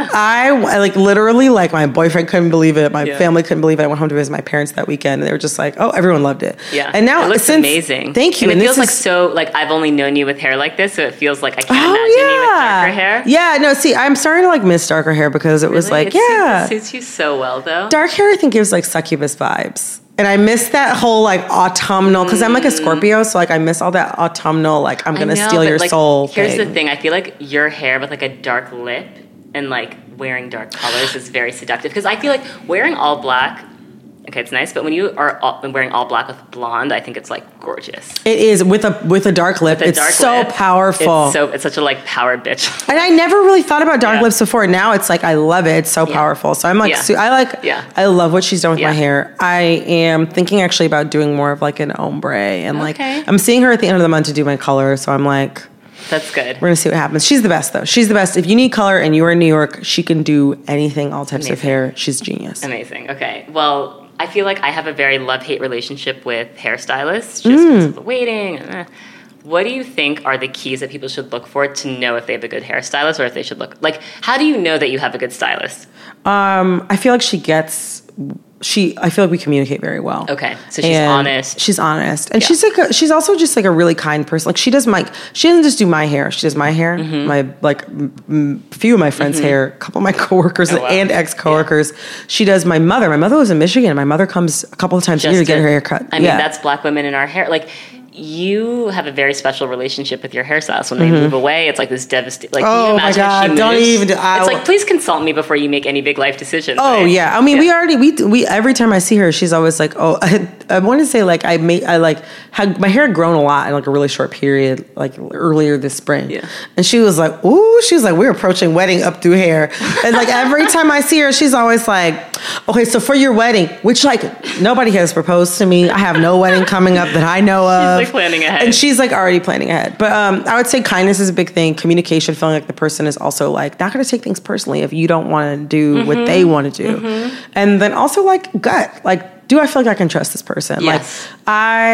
Speaker 3: I like literally, like my boyfriend couldn't believe it. My family couldn't believe it. I went home to visit my parents that weekend, and they were just like, oh, everyone loved it.
Speaker 2: Yeah.
Speaker 3: And now
Speaker 2: it looks amazing.
Speaker 3: Thank you.
Speaker 2: And it feels like so, like I've only known you with hair like this, so it feels like I can't imagine you with darker hair.
Speaker 3: Yeah, no, see, I'm starting to like miss darker hair because it was like,
Speaker 2: it suits you so well, though.
Speaker 3: Dark hair, I think, gives like succubus vibes. And I miss that whole like autumnal, because I'm like a Scorpio, so like I miss all that autumnal, like I'm gonna steal your soul.
Speaker 2: Here's the thing: I feel like your hair with like a dark lip and like wearing dark colors is very seductive. Because I feel like wearing all black, Okay, it's nice, but when you are wearing all black with blonde, I think it's like gorgeous.
Speaker 3: It is with a dark lip. It's so powerful.
Speaker 2: It's such a like power bitch.
Speaker 3: And I never really thought about dark lips before. Now it's like I love it. It's so powerful. So I'm like, I love what she's done with my hair. I am thinking actually about doing more of like an ombre, and like I'm seeing her at the end of the month to do my color. So I'm like,
Speaker 2: that's good.
Speaker 3: We're gonna see what happens. She's the best though. She's the best. If you need color and you are in New York, she can do anything, all types of hair. She's genius.
Speaker 2: Amazing. Okay. Well, I feel like I have a very love-hate relationship with hairstylists just because of the waiting. What do you think are the keys that people should look for to know if they have a good hairstylist, or if they should look like, how do you know that you have a good stylist?
Speaker 3: I feel like I feel like we communicate very well.
Speaker 2: Okay, so she's honest.
Speaker 3: She's honest, and she's also just like a really kind person. Like she doesn't just do my hair. She does my hair, my few of my friends' hair, a couple of my coworkers and ex-coworkers. Yeah. She does my mother. My mother lives in Michigan. My mother comes a couple of times a year to get her hair cut.
Speaker 2: I mean, that's Black women in our hair. Like, you have a very special relationship with your hairstylist. When they move away, it's like this devastating. Like, can you imagine if she moves? Don't even. It's like, please consult me before you make any big life decisions.
Speaker 3: Oh right? Yeah, I mean, we every time I see her, she's always like, oh, I want to say like had my hair had grown a lot in like a really short period, like earlier this spring. Yeah, and she was like, ooh, she was like, we're approaching wedding updo hair, and like every time I see her, she's always like, okay, so for your wedding, which like nobody has proposed to me, I have no wedding coming up that I know of.
Speaker 2: Planning ahead.
Speaker 3: And she's like already planning ahead. But I would say kindness is a big thing. Communication, feeling like the person is also like not going to take things personally if you don't want to do what they want to do. And then also like gut. Like, do I feel like I can trust this person?
Speaker 2: Yes.
Speaker 3: Like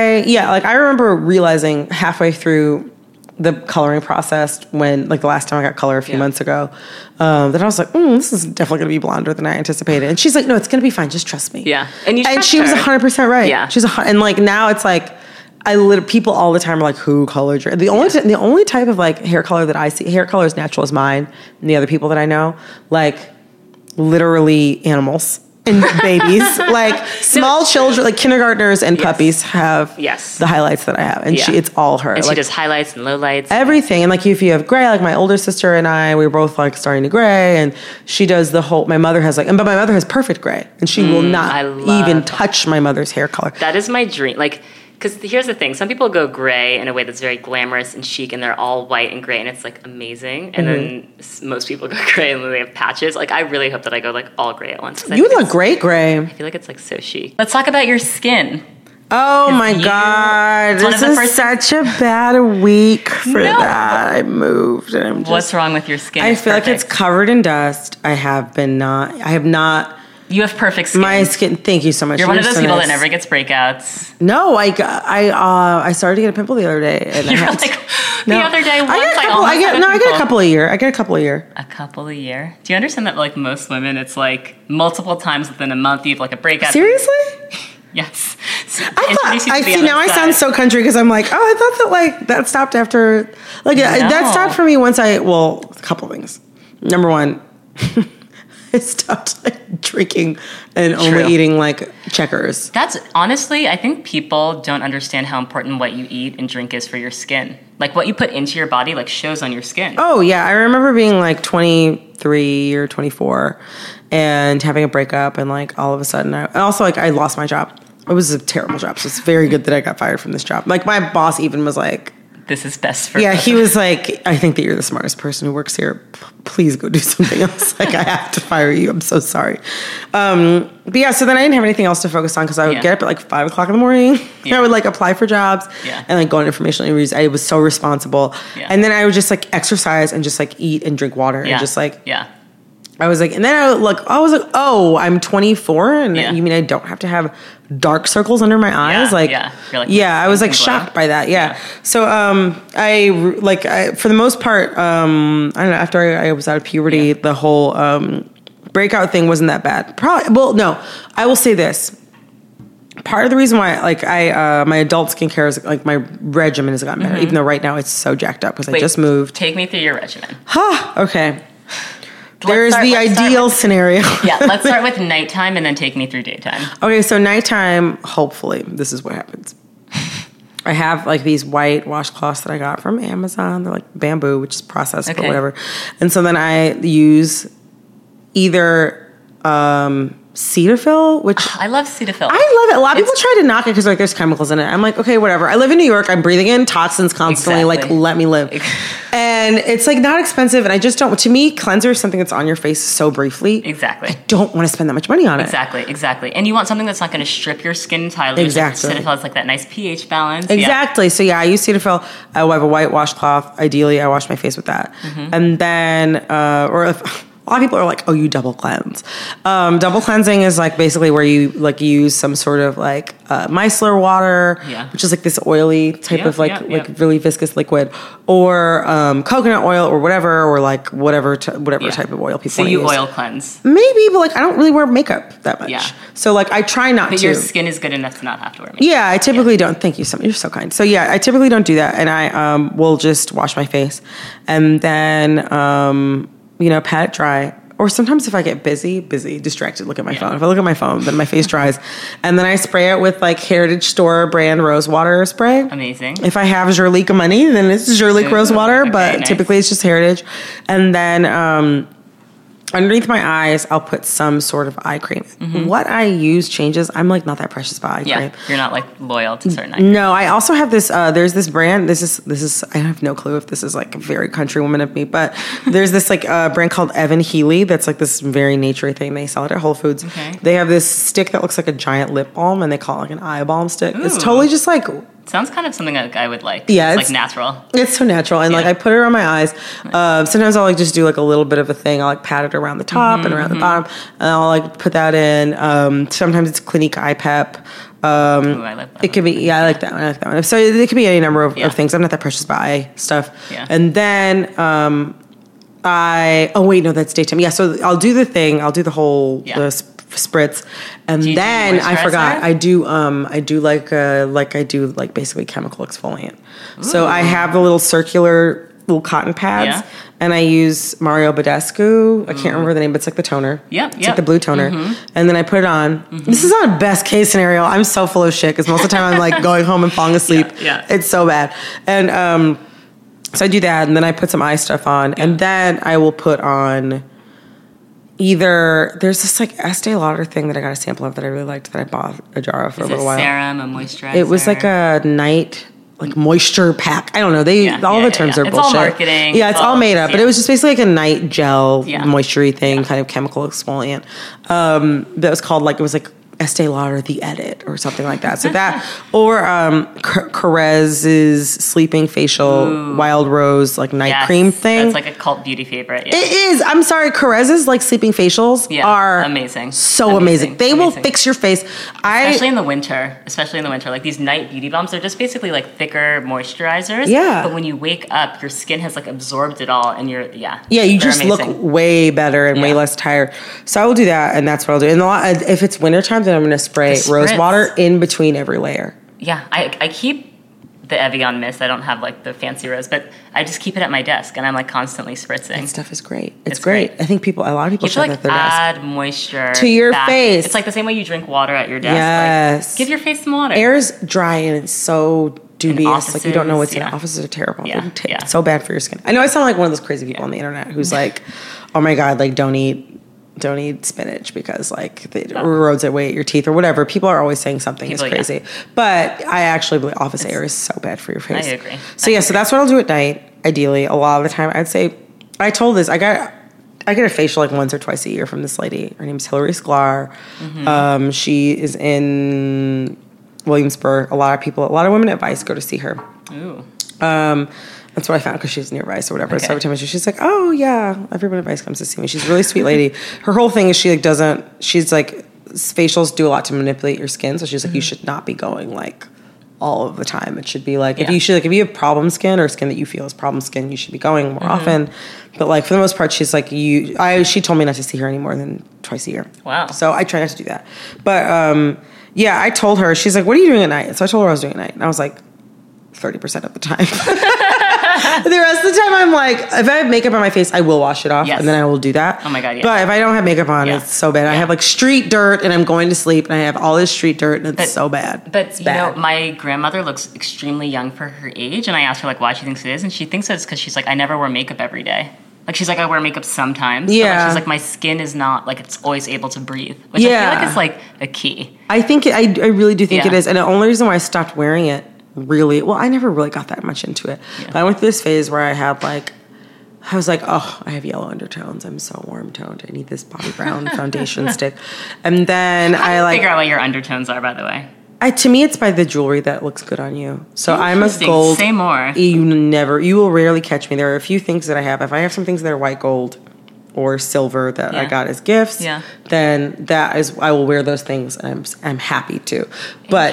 Speaker 3: I remember realizing halfway through the coloring process when like the last time I got color a few months ago, that I was like, this is definitely going to be blonder than I anticipated. And she's like, no, it's going to be fine. Just trust me.
Speaker 2: Yeah.
Speaker 3: And she was 100% right. Yeah. And like now it's like, people all the time are like, who colored your... The only type of like hair color that I see, hair color as natural as mine and the other people that I know, like literally animals and babies, like small children, like kindergartners and puppies have the highlights that I have. And it's all her.
Speaker 2: And she does highlights and lowlights.
Speaker 3: Everything. And like if you have gray, like my older sister and I, we were both like starting to gray, and she does the whole... My mother has like... But my mother has perfect gray, and she will not even touch my mother's hair color.
Speaker 2: That is my dream. Like... Because here's the thing. Some people go gray in a way that's very glamorous and chic, and they're all white and gray, and it's, like, amazing. And then most people go gray, and then they have patches. Like, I really hope that I go, like, all gray at once.
Speaker 3: You look great gray.
Speaker 2: I feel like it's, like, so chic. Let's talk about your skin.
Speaker 3: Oh, my God. This is such a bad week for that. I moved. And I'm just...
Speaker 2: What's wrong with your skin?
Speaker 3: I feel like it's covered in dust. I have not...
Speaker 2: You have perfect skin.
Speaker 3: My skin. Thank you so much.
Speaker 2: You're one of those people that never gets breakouts.
Speaker 3: No, I started to get a pimple the other day. And
Speaker 2: You're like the other day. I
Speaker 3: get a couple a year. I get a couple a year.
Speaker 2: A couple a year. Do you understand that like most women, it's like multiple times within a month you have like a breakout?
Speaker 3: Seriously?
Speaker 2: Yes.
Speaker 3: Now I sound so country because I'm like, oh, I thought that like that stopped after that stopped for me once a couple things. Number one. I stopped like drinking and only eating like Checkers.
Speaker 2: That's honestly, I think people don't understand how important what you eat and drink is for your skin. Like what you put into your body like shows on your skin.
Speaker 3: Oh yeah, I remember being like 23 or 24 and having a breakup, and like all of a sudden I lost my job. It was a terrible job, so it's very good that I got fired from this job. Like my boss even was like,
Speaker 2: this is best for
Speaker 3: he was like, I think that you're the smartest person who works here. Please go do something else. Like, I have to fire you. I'm so sorry. But yeah, so then I didn't have anything else to focus on because I would get up at like 5 o'clock in the morning. Yeah. I would like apply for jobs and like go on informational interviews. I was so responsible. Yeah. And then I would just like exercise and just like eat and drink water and just like...
Speaker 2: Yeah.
Speaker 3: I was like, and then I was like, oh, I'm 24, and you mean I don't have to have dark circles under my eyes? I was like shocked by that. Yeah. So I for the most part, I don't know. After I was out of puberty, the whole breakout thing wasn't that bad. Probably. Well, no. I will say this. Part of the reason why, like, my adult skincare is like my regimen has gotten better, even though right now it's so jacked up because I just moved.
Speaker 2: Take me through your regimen.
Speaker 3: Okay. There's the ideal scenario.
Speaker 2: Let's start with nighttime and then take me through daytime.
Speaker 3: Okay, so nighttime, hopefully, this is what happens. I have like these white washcloths that I got from Amazon. They're like bamboo, which is processed, but whatever. And so then I use either Cetaphil, which
Speaker 2: I love Cetaphil.
Speaker 3: I love it. A lot of people try to knock it because like there's chemicals in it. I'm like, okay, whatever. I live in New York. I'm breathing in toxins constantly.
Speaker 2: Exactly.
Speaker 3: Like, let me live. And it's like not expensive. And I just don't. To me, cleanser is something that's on your face so briefly.
Speaker 2: Exactly.
Speaker 3: I don't want to spend that much money on it.
Speaker 2: Exactly. And you want something that's not going to strip your skin entirely.
Speaker 3: Exactly.
Speaker 2: Cetaphil has like that nice pH balance.
Speaker 3: Exactly. Yeah. So yeah, I use Cetaphil. I have a white washcloth. Ideally, I wash my face with that. Mm-hmm. And then, or if. A lot of people are like, oh, you double cleanse. Double cleansing is like basically where you like use some sort of like micellar water, which is like this oily type of like really viscous liquid, or coconut oil or whatever, or like whatever type of oil people
Speaker 2: So you
Speaker 3: use.
Speaker 2: oil cleanse.
Speaker 3: Maybe, but like I don't really wear makeup that much. Yeah. So like I try not to.
Speaker 2: But your skin is good enough to not have to wear makeup.
Speaker 3: Yeah, I typically don't. Thank you so much. You're so kind. So yeah, I typically don't do that, and I will just wash my face, and then pat it dry. Or sometimes if I get busy, distracted, look at my phone. If I look at my phone, then my face dries. And then I spray it with like Heritage Store brand rose water spray.
Speaker 2: Amazing.
Speaker 3: If I have Jurlique money, then it's Jurlique rose water, but typically it's just Heritage. And then underneath my eyes, I'll put some sort of eye cream. Mm-hmm. What I use changes. I'm like not that precious about eye cream.
Speaker 2: You're not like loyal to certain eye cream.
Speaker 3: No, I also have this. There's this brand. This is. I have no clue if this is like a very country woman of me, but there's this like brand called Evan Healy that's like this very naturey thing. They sell it at Whole Foods. Okay. They have this stick that looks like a giant lip balm, and they call it like an eye balm stick. Ooh. It's totally just like.
Speaker 2: Sounds kind of something like I would like.
Speaker 3: Yeah,
Speaker 2: it's like natural.
Speaker 3: It's so natural, and like I put it on my eyes. Sometimes I'll like just do like a little bit of a thing. I'll like pat it around the top and around the bottom, and I'll like put that in. Sometimes it's Clinique Eye Pep.
Speaker 2: Ooh, I like that.
Speaker 3: It could be I like that one. So it could be any number of things. I'm not that precious about eye stuff.
Speaker 2: Yeah.
Speaker 3: And then that's daytime. Yeah, so I'll do the thing. I'll do the whole spritz, and then I forgot. I do basically chemical exfoliant. Ooh. So I have the little cotton pads, and I use Mario Badescu. I can't remember the name, but it's like the toner. It's like the blue toner, and then I put it on. This is not a best case scenario. I'm so full of shit because most of the time I'm like going home and falling asleep. It's so bad, and so I do that, and then I put some eye stuff on, and then I will put on. Either there's this like Estee Lauder thing that I got a sample of that I really liked that I bought a jar of for a little while.
Speaker 2: Serum, a moisturizer.
Speaker 3: It was like a night like moisture pack. I don't know. All the terms are
Speaker 2: it's
Speaker 3: bullshit.
Speaker 2: All marketing.
Speaker 3: Yeah, it's all made up. But it was just basically like a night gel moistury thing, kind of chemical exfoliant. That was called like it was like Estee Lauder The Edit or something like that. So that or Carez's Sleeping Facial Wild Rose like night cream thing.
Speaker 2: That's like a cult beauty favorite. Yeah.
Speaker 3: It is. I'm sorry. Carez's like sleeping facials are
Speaker 2: amazing.
Speaker 3: So amazing. They will fix your face.
Speaker 2: Especially in the winter. Like these night beauty balms, they're just basically like thicker moisturizers. Yeah. But when you wake up, your skin has like absorbed it all, and you just
Speaker 3: amazing. Look way better and way less tired. So I will do that, and that's what I'll do. And if it's wintertime, then I'm going to spray rose water in between every layer.
Speaker 2: Yeah, I keep the Evian mist. I don't have like the fancy rose, but I just keep it at my desk, and I'm like constantly spritzing.
Speaker 3: That stuff is great. It's great. I think a lot of people should
Speaker 2: like add moisture
Speaker 3: to your face.
Speaker 2: It's like the same way you drink water at your desk.
Speaker 3: Yes,
Speaker 2: like, give your face some water.
Speaker 3: Air's dry and it's so dubious. Like you don't know what's in it. Offices are terrible. It's so bad for your skin. I know I sound like one of those crazy people on the internet who's like, oh my god, like don't eat spinach because like it erodes away at your teeth or whatever. People are always saying something is crazy. But I actually believe office air is so bad for your face.
Speaker 2: I agree.
Speaker 3: So that's what I'll do at night, ideally. A lot of the time I'd say I told this, I get a facial like once or twice a year from this lady. Her name's Hilary Sklar. Mm-hmm. She is in Williamsburg. A lot of women at Vice go to see her. Ooh. That's what I found because she's near Vice or whatever. Okay. So every time she's like, oh yeah, everyone at Vice comes to see me. She's a really sweet lady. Her whole thing is she's like, facials do a lot to manipulate your skin. So she's like, you should not be going like all of the time. It should be like, if you have problem skin or skin that you feel is problem skin, you should be going more often. But like for the most part, she's like, she told me not to see her any more than twice a year.
Speaker 2: Wow.
Speaker 3: So I try not to do that. But I told her, she's like, what are you doing at night? So I told her I was doing at night. And I was like, 30% of the time. The rest of the time, I'm like, if I have makeup on my face, I will wash it off, and then I will do that.
Speaker 2: Oh my god, yeah.
Speaker 3: But if I don't have makeup on, it's so bad. I have like street dirt, and I'm going to sleep, and I have all this street dirt, and it's so bad.
Speaker 2: But you know, my grandmother looks extremely young for her age, and I asked her like why she thinks it is, and she thinks it's because she's like, I never wear makeup every day. Like, she's like, I wear makeup sometimes.
Speaker 3: Yeah.
Speaker 2: But like, she's like, my skin is not, like, it's always able to breathe. Which I feel like is, like, a key.
Speaker 3: I think, I really do think it is. And the only reason why I stopped wearing it, really, well, I never really got that much into it. Yeah. But I went through this phase where I had, like, I was like, oh, I have yellow undertones. I'm so warm toned. I need this Bobbi Brown foundation stick. And then I like
Speaker 2: figure out what your undertones are, by the way.
Speaker 3: To me, it's by the jewelry that looks good on you. So I'm a gold.
Speaker 2: Say more.
Speaker 3: You will rarely catch me. There are a few things that I have. If I have some things that are white gold or silver that I got as gifts, then that is, I will wear those things and I'm happy to. But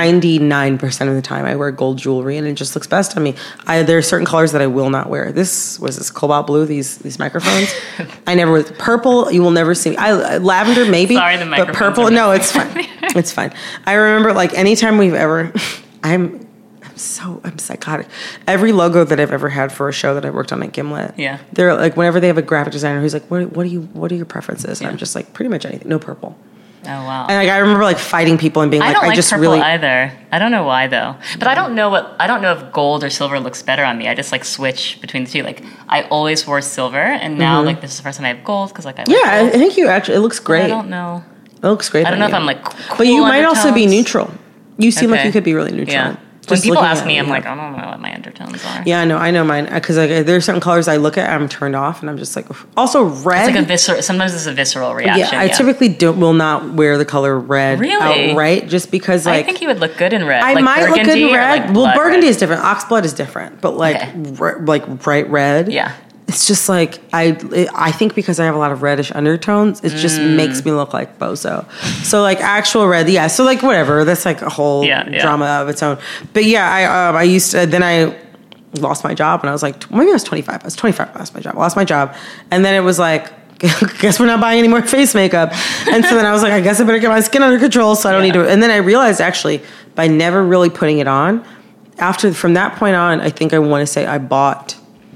Speaker 3: 99% of the time I wear gold jewelry and it just looks best on me. There are certain colors that I will not wear. This cobalt blue, these microphones. I never wear purple. You will never see me. Lavender maybe.
Speaker 2: Sorry, the microphones.
Speaker 3: But purple, no, it's fine. It's fine. I remember like anytime we've ever, I'm psychotic. Every logo that I've ever had for a show that I worked on at Gimlet, they're like, whenever they have a graphic designer who's like, what are your preferences? And I'm just like, pretty much anything. No purple.
Speaker 2: Oh wow.
Speaker 3: And like I remember like fighting people and being like,
Speaker 2: I just purple really either. I don't know why though. But I don't know if gold or silver looks better on me. I just like switch between the two. Like I always wore silver, and now like this is the first time I have gold because like I like gold.
Speaker 3: I think you actually it looks great.
Speaker 2: But I don't know.
Speaker 3: It looks great.
Speaker 2: I don't know if I'm like cool
Speaker 3: but you might also be
Speaker 2: undertones.
Speaker 3: neutral. You seem like you could be really neutral.
Speaker 2: Yeah. When people ask me, I'm like, I don't know what my undertones are.
Speaker 3: Yeah, no, I know mine because like there's certain colors I look at, I'm turned off, and I'm just like. Also, red.
Speaker 2: It's like sometimes it's a visceral reaction.
Speaker 3: Yeah, I typically will not wear the color red outright, just because like
Speaker 2: I think you would look good in red.
Speaker 3: I
Speaker 2: like
Speaker 3: might look good in red.
Speaker 2: Like
Speaker 3: burgundy
Speaker 2: red.
Speaker 3: is different. Oxblood is different, but like like bright red.
Speaker 2: Yeah.
Speaker 3: It's just like I think because I have a lot of reddish undertones, it just makes me look like bozo. So like actual red, so like whatever. That's like a whole drama of its own. But yeah, I used to. Then I lost my job, and I was like, maybe I was 25. I was 25. I lost my job. And then it was like, guess we're not buying any more face makeup. And so then I was like, I guess I better get my skin under control, so I don't need to. And then I realized actually by never really putting it on, from that point on, I think I want to say I bought.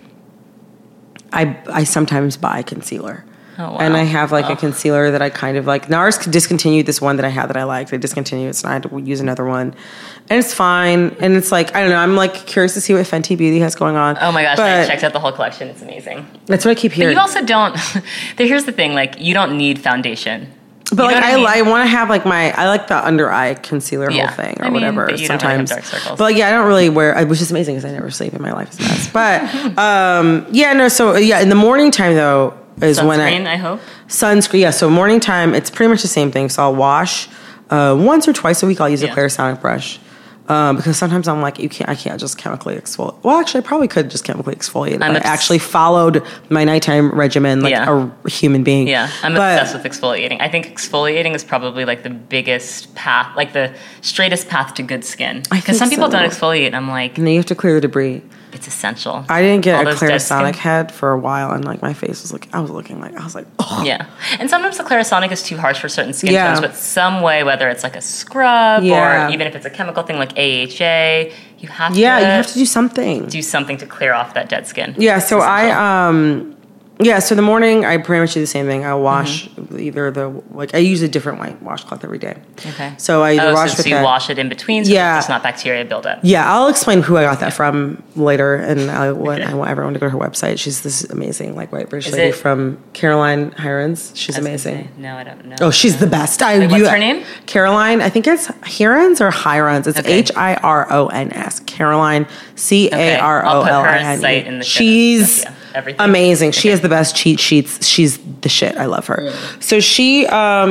Speaker 3: I sometimes buy concealer. Oh, wow. And I have like a concealer that I kind of like. NARS discontinued this one that I had that I liked. They discontinued it, so I had to use another one. And it's fine. And it's like, I don't know, I'm like curious to see what Fenty Beauty has going on.
Speaker 2: Oh my gosh, I checked out the whole collection. It's amazing.
Speaker 3: That's what I keep hearing.
Speaker 2: But you also don't, here's the thing, like you don't need foundation.
Speaker 3: But like I want to have like I like the under eye concealer whole thing or whatever.
Speaker 2: But you
Speaker 3: sometimes,
Speaker 2: don't really have dark circles.
Speaker 3: But like, I don't really wear, which is amazing because I never sleep and my life is a mess. But So in the morning time though is
Speaker 2: sunscreen,
Speaker 3: when
Speaker 2: I hope
Speaker 3: sunscreen. Yeah, so morning time it's pretty much the same thing. So I'll wash once or twice a week. I'll use a Clarisonic brush. Because sometimes I'm like, I can't just chemically exfoliate. Well, actually, I probably could just chemically exfoliate. I actually followed my nighttime regimen like a human being.
Speaker 2: Yeah, I'm obsessed with exfoliating. I think exfoliating is probably like the biggest path, like the straightest path to good skin. Because some people don't exfoliate, and I'm like...
Speaker 3: And then you have to clear the debris.
Speaker 2: It's essential.
Speaker 3: I didn't get a Clarisonic head for a while, and like my face was like, I was like, oh.
Speaker 2: Yeah. And sometimes the Clarisonic is too harsh for certain skin tones, but some way, whether it's like a scrub or even if it's a chemical thing like AHA, you have to
Speaker 3: do something.
Speaker 2: Do something to clear off that dead skin.
Speaker 3: Yeah, so so in the morning, I pretty much do the same thing. I'll wash I use a different white washcloth every day. Okay. So I either wash with
Speaker 2: you wash it in between so it's not bacteria buildup.
Speaker 3: Yeah, I'll explain who I got that from later, and I want everyone to go to her website. She's this amazing white British lady from Caroline Hirons. She's amazing.
Speaker 2: No, I don't know.
Speaker 3: Oh, she's the best.
Speaker 2: What's her name?
Speaker 3: Caroline. I think it's Hirons or Hirons. It's Hirons. Caroline, Carolin.
Speaker 2: I'll put her site in the show.
Speaker 3: She's amazing. She has the best cheat sheets. She's the shit. I love her. Mm. So she,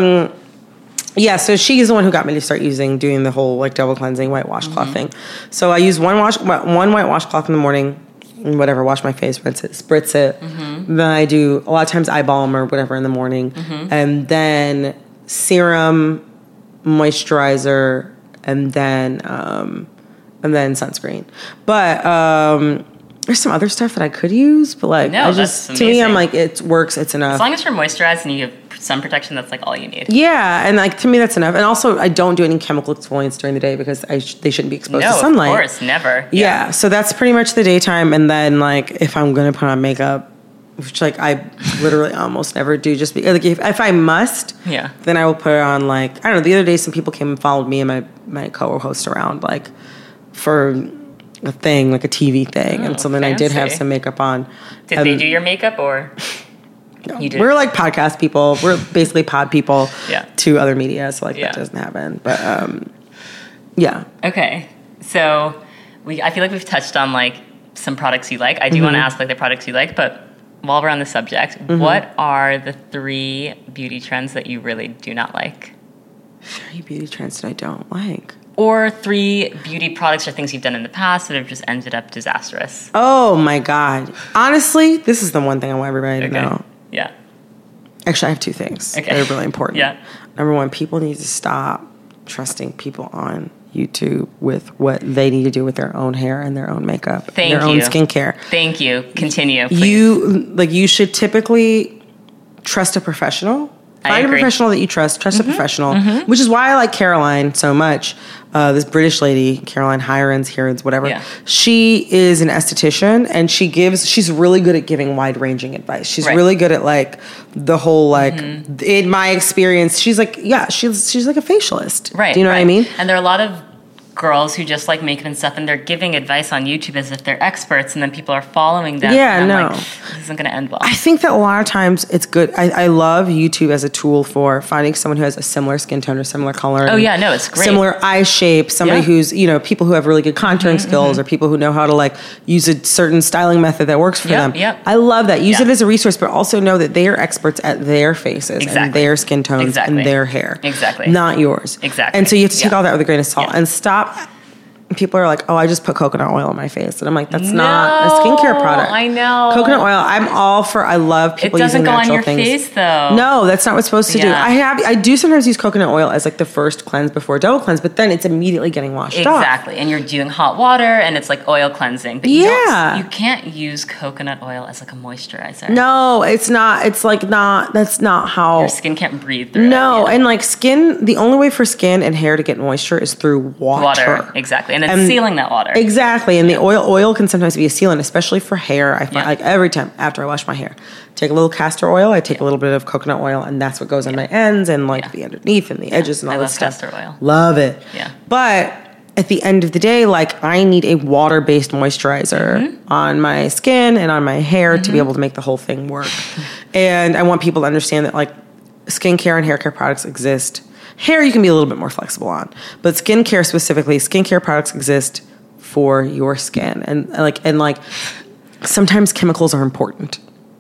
Speaker 3: so she's the one who got me to start doing the whole like double cleansing white washcloth thing. So I use one white washcloth in the morning, whatever, wash my face, rinse it, spritz it. Mm-hmm. Then I do a lot of times eye balm or whatever in the morning, and then serum, moisturizer, and then sunscreen. But there's some other stuff that I could use, but like to me, I'm like, it works, it's enough.
Speaker 2: As long as you're moisturized and you have sun protection, that's like all you need.
Speaker 3: Yeah, and like to me, that's enough. And also, I don't do any chemical exfoliants during the day because they shouldn't be exposed to sunlight.
Speaker 2: Of course, never.
Speaker 3: Yeah, so that's pretty much the daytime. And then like if I'm gonna put on makeup, which like I literally almost never do, just because like if I must, then I will put it on. Like I don't know. The other day, some people came and followed me and my co-host around like for a thing, like a TV thing.
Speaker 2: Oh,
Speaker 3: and so then I did have
Speaker 2: fancy.
Speaker 3: some makeup on.
Speaker 2: Did they do your makeup or?
Speaker 3: No.
Speaker 2: You did.
Speaker 3: We're like podcast people. We're basically pod people
Speaker 2: Yeah.
Speaker 3: to other media. So like
Speaker 2: Yeah.
Speaker 3: that doesn't happen. But yeah.
Speaker 2: Okay. So I feel like we've touched on like some products you like. I do want to ask like the products you like, but while we're on the subject, what are the 3 beauty trends that you really do not like?
Speaker 3: 3 beauty trends that I don't like.
Speaker 2: Or 3 beauty products or things you've done in the past that have just ended up disastrous.
Speaker 3: Oh my God. Honestly, this is the one thing I want everybody to know.
Speaker 2: Yeah.
Speaker 3: Actually, I have 2 things
Speaker 2: Okay.
Speaker 3: that are really important.
Speaker 2: Yeah.
Speaker 3: Number 1, people need to stop trusting people on YouTube with what they need to do with their own hair and their own makeup,
Speaker 2: Thank
Speaker 3: their own
Speaker 2: you.
Speaker 3: skincare.
Speaker 2: Thank you. Continue, please.
Speaker 3: You should typically trust a professional.
Speaker 2: I
Speaker 3: Find a
Speaker 2: agree.
Speaker 3: professional that you trust. Trust a professional, which is why I like Caroline so much. This British lady, Caroline Hirons, whatever.
Speaker 2: Yeah.
Speaker 3: She is an esthetician, and she's really good at giving wide-ranging advice. She's
Speaker 2: Right.
Speaker 3: really good at like the whole like. In my experience, she's like she's like a facialist.
Speaker 2: Right.
Speaker 3: Do you know what I mean?
Speaker 2: And there are a lot of girls who just like makeup and stuff, and they're giving advice on YouTube as if they're experts, and then people are following them.
Speaker 3: Yeah,
Speaker 2: and I'm
Speaker 3: no.
Speaker 2: like, this isn't going to end well.
Speaker 3: I think that a lot of times it's good. I love YouTube as a tool for finding someone who has a similar skin tone or similar color.
Speaker 2: Oh, yeah, no, it's great.
Speaker 3: Similar eye shape, somebody
Speaker 2: Yeah.
Speaker 3: who's, people who have really good contouring skills or people who know how to like use a certain styling method that works for
Speaker 2: Yep,
Speaker 3: them.
Speaker 2: yep.
Speaker 3: I love that. Use
Speaker 2: Yeah.
Speaker 3: it as a resource, but also know that they are experts at their faces and
Speaker 2: Exactly.
Speaker 3: their skin tones
Speaker 2: Exactly.
Speaker 3: and their hair.
Speaker 2: Exactly.
Speaker 3: Not yours.
Speaker 2: Exactly.
Speaker 3: And so you have to take
Speaker 2: Yeah.
Speaker 3: all that with a grain of salt
Speaker 2: Yeah.
Speaker 3: and stop. People are like, oh, I just put coconut oil on my face. And I'm like, that's not a skincare product.
Speaker 2: I know.
Speaker 3: Coconut oil, I love
Speaker 2: It
Speaker 3: people
Speaker 2: doesn't
Speaker 3: using
Speaker 2: go on
Speaker 3: natural
Speaker 2: your
Speaker 3: things.
Speaker 2: face, though.
Speaker 3: No, that's not what's supposed to do.
Speaker 2: Yeah.
Speaker 3: I do sometimes use coconut oil as like the first cleanse before double cleanse, but then it's immediately getting washed off.
Speaker 2: Exactly. And you're doing hot water, and it's like oil cleansing. But
Speaker 3: Yeah.
Speaker 2: you can't use coconut oil as like a moisturizer.
Speaker 3: No, it's not. It's like not. That's not how.
Speaker 2: Your skin can't breathe through
Speaker 3: No,
Speaker 2: it.
Speaker 3: and like skin, the only way for skin and hair to get moisture is through water.
Speaker 2: Exactly. And it's sealing that water.
Speaker 3: Exactly, and the oil can sometimes be a sealant, especially for hair. I find
Speaker 2: Yeah.
Speaker 3: like every time after I wash my hair, take a little castor oil. I take a little bit of coconut oil, and that's what goes on my ends and like
Speaker 2: Yeah.
Speaker 3: the underneath and the edges and all
Speaker 2: I
Speaker 3: that
Speaker 2: love
Speaker 3: stuff.
Speaker 2: castor oil.
Speaker 3: Love it.
Speaker 2: Yeah.
Speaker 3: But at the end of the day, like I need a water-based moisturizer on my skin and on my hair to be able to make the whole thing work. And I want people to understand that like skincare and hair care products exist. Hair you can be a little bit more flexible on, but skincare specifically, skincare products exist for your skin, and like sometimes chemicals are important.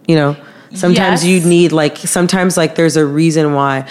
Speaker 3: Sometimes
Speaker 2: Yes.
Speaker 3: you need sometimes there's a reason why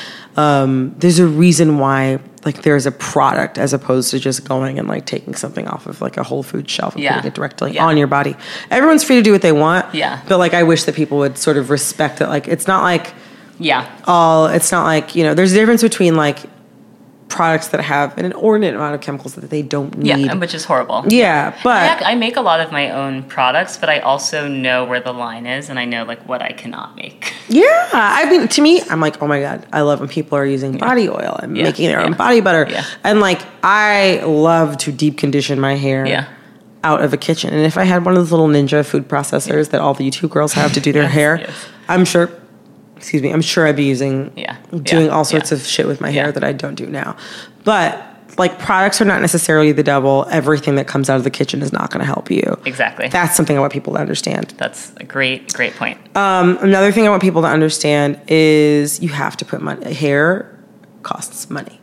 Speaker 3: like there's a product as opposed to just going and like taking something off of like a Whole Foods shelf and
Speaker 2: Yeah.
Speaker 3: putting it directly
Speaker 2: Yeah.
Speaker 3: on your body. Everyone's free to do what they want.
Speaker 2: Yeah.
Speaker 3: But like I wish that people would sort of respect it. Like it's not like
Speaker 2: Yeah.
Speaker 3: it's not like, there's a difference between like products that have an inordinate amount of chemicals that they don't need.
Speaker 2: Yeah, which is horrible.
Speaker 3: Yeah, but
Speaker 2: I make a lot of my own products, but I also know where the line is, and I know like what I cannot make.
Speaker 3: yeah, I mean, to me, I'm like, oh my God, I love when people are using body oil and
Speaker 2: Yeah.
Speaker 3: making their own
Speaker 2: Yeah.
Speaker 3: body butter.
Speaker 2: Yeah.
Speaker 3: And like, I love to deep condition my hair
Speaker 2: Yeah.
Speaker 3: out of a kitchen. And if I had one of those little ninja food processors that all the YouTube girls have to do their hair,
Speaker 2: yes.
Speaker 3: I'm sure I'd be doing
Speaker 2: Yeah.
Speaker 3: all sorts
Speaker 2: Yeah.
Speaker 3: of shit with my hair
Speaker 2: Yeah.
Speaker 3: that I don't do now. But like products are not necessarily the devil. Everything that comes out of the kitchen is not going to help you.
Speaker 2: Exactly.
Speaker 3: That's something I want people to understand.
Speaker 2: That's a great point.
Speaker 3: Another thing I want people to understand is you have to put money. Hair costs money.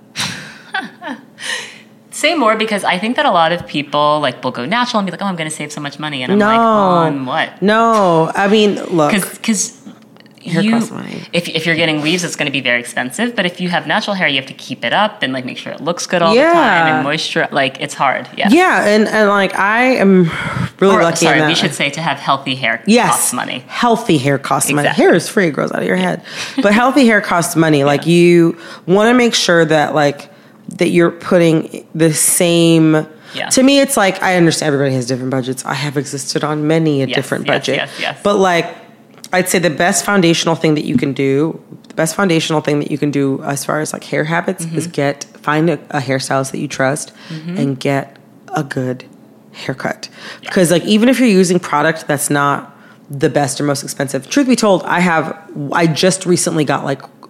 Speaker 2: Say more, because I think that a lot of people like will go natural and be like, oh, I'm going to save so much money, and I'm
Speaker 3: No.
Speaker 2: like, on what?
Speaker 3: No, I mean, look.
Speaker 2: Because
Speaker 3: Hair costs money.
Speaker 2: If you're getting weaves, it's going to be very expensive. But if you have natural hair, you have to keep it up and like make sure it looks good all the
Speaker 3: Yeah.
Speaker 2: time and moisture. Like it's hard. Yeah.
Speaker 3: Yeah, and like I am really
Speaker 2: Or,
Speaker 3: lucky.
Speaker 2: sorry,
Speaker 3: in that.
Speaker 2: we should say to have healthy hair
Speaker 3: Yes,
Speaker 2: costs money.
Speaker 3: Healthy hair costs money.
Speaker 2: Exactly.
Speaker 3: Hair is free; it grows out of your head. But healthy hair costs money. Like you want to make sure that that you're putting the same.
Speaker 2: Yeah.
Speaker 3: To me, it's like I understand everybody has different budgets. I have existed on many a
Speaker 2: Yes,
Speaker 3: different
Speaker 2: yes,
Speaker 3: budget.
Speaker 2: yes.
Speaker 3: But like, I'd say the best foundational thing that you can do, as far as like hair habits, is find a hairstylist that you trust and get a good haircut. Because like even if you're using product that's not the best or most expensive, truth be told, I just recently got like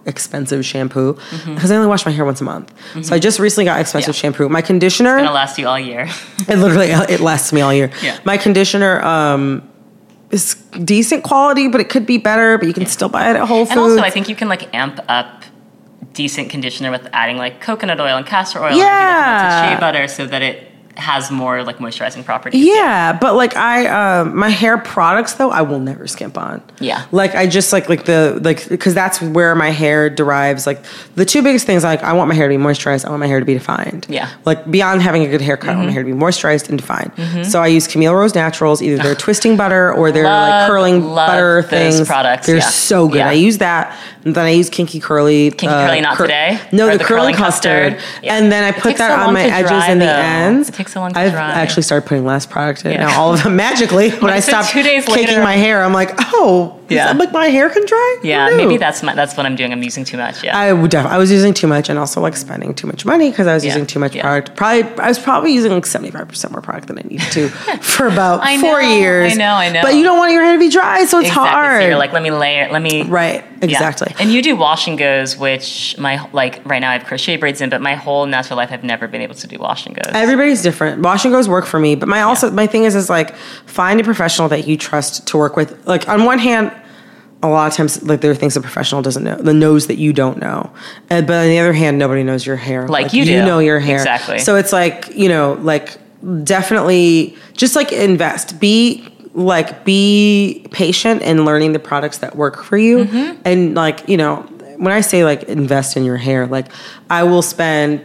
Speaker 3: expensive shampoo because I only wash my hair once a month. So I just recently got expensive shampoo. My conditioner,
Speaker 2: It's gonna last you all year.
Speaker 3: it lasts me all year.
Speaker 2: Yeah.
Speaker 3: My conditioner is decent quality, but it could be better. But you can still buy it at Whole Foods.
Speaker 2: And also, I think you can like amp up decent conditioner with adding like coconut oil and castor oil and shea butter so that it has more like moisturizing properties.
Speaker 3: Yeah, but like my hair products though, I will never skimp on.
Speaker 2: Yeah.
Speaker 3: Like I just because that's where my hair derives. Like the two biggest things, like I want my hair to be moisturized. I want my hair to be defined.
Speaker 2: Yeah.
Speaker 3: Like beyond having a good haircut, I want my hair to be moisturized and defined. So I use Camille Rose Naturals, either their twisting butter or their like curling butter
Speaker 2: those
Speaker 3: things.
Speaker 2: products.
Speaker 3: They're so good.
Speaker 2: Yeah.
Speaker 3: I use that. And then I use Kinky Curly.
Speaker 2: Curly, not today?
Speaker 3: No,
Speaker 2: Or
Speaker 3: the curling custard.
Speaker 2: Yeah.
Speaker 3: And then I
Speaker 2: It
Speaker 3: put
Speaker 2: takes
Speaker 3: that
Speaker 2: so
Speaker 3: on
Speaker 2: long
Speaker 3: my
Speaker 2: to
Speaker 3: edges
Speaker 2: dry,
Speaker 3: and the
Speaker 2: though.
Speaker 3: ends.
Speaker 2: It takes so long to
Speaker 3: I've
Speaker 2: dry.
Speaker 3: actually started putting less product in it.
Speaker 2: Yeah.
Speaker 3: Now all of them magically, when I
Speaker 2: so
Speaker 3: stop
Speaker 2: 2 days
Speaker 3: caking
Speaker 2: later-
Speaker 3: my hair, I'm like, I'm like, my hair can dry?
Speaker 2: Yeah,
Speaker 3: Who knew?
Speaker 2: maybe that's what I'm doing. I'm using too much. Yeah.
Speaker 3: I was using too much and also like spending too much money because I was using too much product. I was probably using like 75% more product than I needed to for about 4 years.
Speaker 2: I know.
Speaker 3: But you don't want your hair to be dry, so it's hard.
Speaker 2: So you're like, let me.
Speaker 3: Right, exactly.
Speaker 2: Yeah. And you do wash and goes, which right now I have crochet braids in, but my whole natural life I've never been able to do wash and goes.
Speaker 3: Everybody's different. Wash and goes work for me, but my thing is like find a professional that you trust to work with. Like on one hand, a lot of times like there are things a professional doesn't know, that knows that you don't know. But on the other hand, nobody knows your hair.
Speaker 2: Like you do.
Speaker 3: You know your hair.
Speaker 2: Exactly.
Speaker 3: So it's like, like definitely just like invest. Be patient in learning the products that work for you. And like, when I say like invest in your hair, like I will spend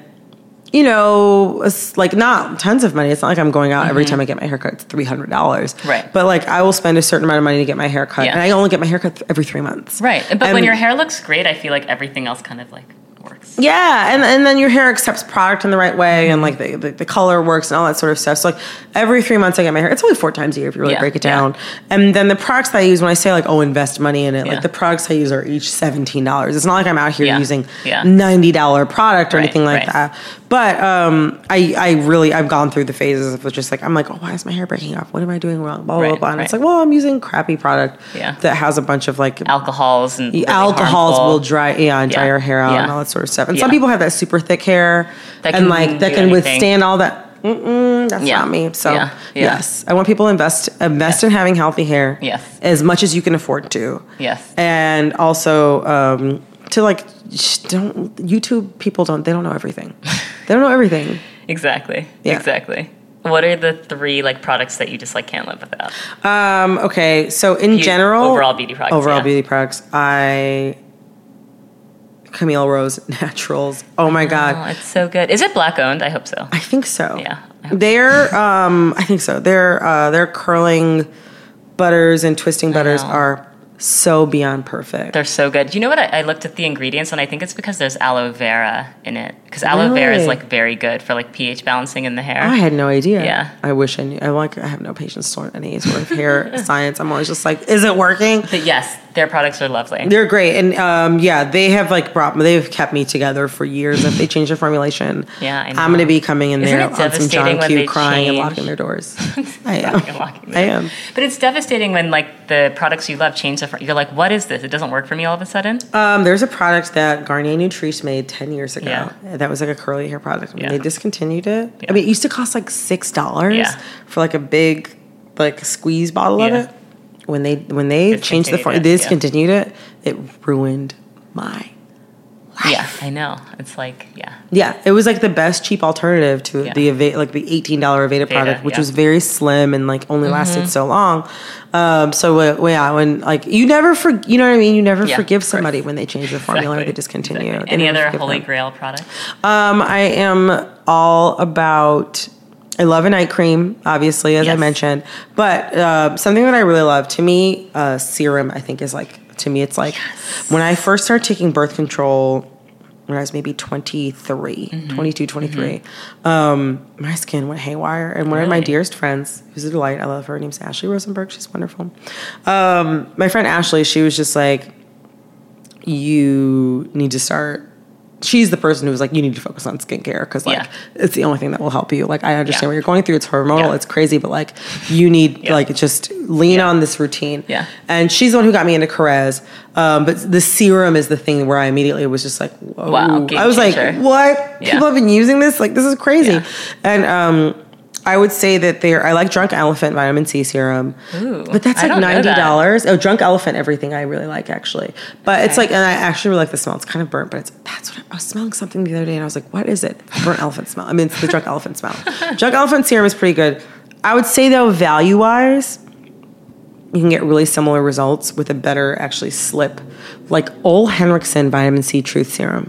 Speaker 3: like not tons of money. It's not like I'm going out every time I get my haircut. It's $300.
Speaker 2: Right.
Speaker 3: But like I will spend a certain amount of money to get my hair cut.
Speaker 2: Yeah.
Speaker 3: And I only get my hair cut every 3 months.
Speaker 2: Right. But when your hair looks great, I feel like everything else kind of like works.
Speaker 3: Yeah, and then your hair accepts product in the right way, and like the color works and all that sort of stuff. So like every 3 months I get my hair. It's only 4 times a year if you really break it down. And then the products that I use, when I say like invest money in it, like the products I use are each $17. It's not like I'm out here using $90 product or anything like that. But I've gone through the phases of just like I'm like, why is my hair breaking off? What am I doing wrong? Blah blah blah. And it's like, well, I'm using crappy product that has a bunch of like
Speaker 2: alcohols
Speaker 3: really will dry your hair out and all that sort of stuff. And some people have that super thick hair that can withstand all that. That's not me. So yes, I want people to invest in having healthy hair.
Speaker 2: Yes,
Speaker 3: as much as you can afford to.
Speaker 2: Yes,
Speaker 3: and also to like YouTube people they don't know everything. They don't know everything.
Speaker 2: Exactly.
Speaker 3: Yeah.
Speaker 2: Exactly. What are the 3 like products that you just like can't live without?
Speaker 3: Okay, so in general,
Speaker 2: overall beauty products.
Speaker 3: Camille Rose Naturals. Oh my God.
Speaker 2: Oh, it's so good. Is it Black owned? I hope so.
Speaker 3: I think so.
Speaker 2: Yeah.
Speaker 3: I think so. Their curling butters and twisting butters are so beyond perfect.
Speaker 2: They're so good. You know what? I looked at the ingredients and I think it's because there's aloe vera in it. Because aloe vera is like very good for like pH balancing in the hair.
Speaker 3: I had no idea.
Speaker 2: Yeah.
Speaker 3: I wish I knew. I have no patience for any sort of hair science. I'm always just like, is it working?
Speaker 2: But yes, their products are lovely.
Speaker 3: They're great. And they have they've kept me together for years. If they change their formulation,
Speaker 2: I know.
Speaker 3: I'm going to be coming in there on some John
Speaker 2: when
Speaker 3: Q crying and locking their doors. I am.
Speaker 2: But it's devastating when like the products you love change. You're like, what is this? It doesn't work for me all of a sudden.
Speaker 3: There's a product that Garnier Nutrice made 10 years ago.
Speaker 2: Yeah.
Speaker 3: That was like a curly hair product. I mean, they discontinued it. Yeah. I mean, it used to cost like $6 for like a big like squeeze bottle of it. When they changed the form, they discontinued it. It ruined my life.
Speaker 2: Yeah, I know. It's like
Speaker 3: it was like the best cheap alternative to the $18 Aveda product, which was very slim and like only lasted so long. When like you never you know what I mean? You never forgive somebody when they change their formula or they discontinue.
Speaker 2: Exactly. Any other holy grail product?
Speaker 3: I am all about. I love a night cream, obviously, as I mentioned. But something that I really love, to me, serum, I think is like, to me, it's like when I first started taking birth control when I was maybe 22, 23, my skin went haywire. And one of my dearest friends, who's a delight, I love her, her name's Ashley Rosenberg, she's wonderful. My friend Ashley, she was just like, you need to start. She's the person who was like, you need to focus on skincare because like it's the only thing that will help you. Like I understand what you're going through. It's hormonal. It's crazy, but like you need like just lean on this routine.
Speaker 2: Yeah.
Speaker 3: And she's the one who got me into Caress. But the serum is the thing where I immediately was just like, whoa.
Speaker 2: Wow, game
Speaker 3: I was
Speaker 2: changer.
Speaker 3: like, what?
Speaker 2: Yeah.
Speaker 3: People have been using this? Like, this is crazy.
Speaker 2: Yeah.
Speaker 3: And I would say that I like Drunk Elephant vitamin C serum.
Speaker 2: Ooh,
Speaker 3: but that's
Speaker 2: I
Speaker 3: like
Speaker 2: don't know that.
Speaker 3: $90. Oh, Drunk Elephant, everything I really like, actually. But it's like, and I actually really like the smell. It's kind of burnt, but that's what I was smelling something the other day, and I was like, what is it? Burnt elephant smell. I mean, it's the Drunk Elephant smell. Drunk Elephant serum is pretty good. I would say, though, value-wise, you can get really similar results with a better, actually, slip. Like Ole Henriksen Vitamin C Truth Serum.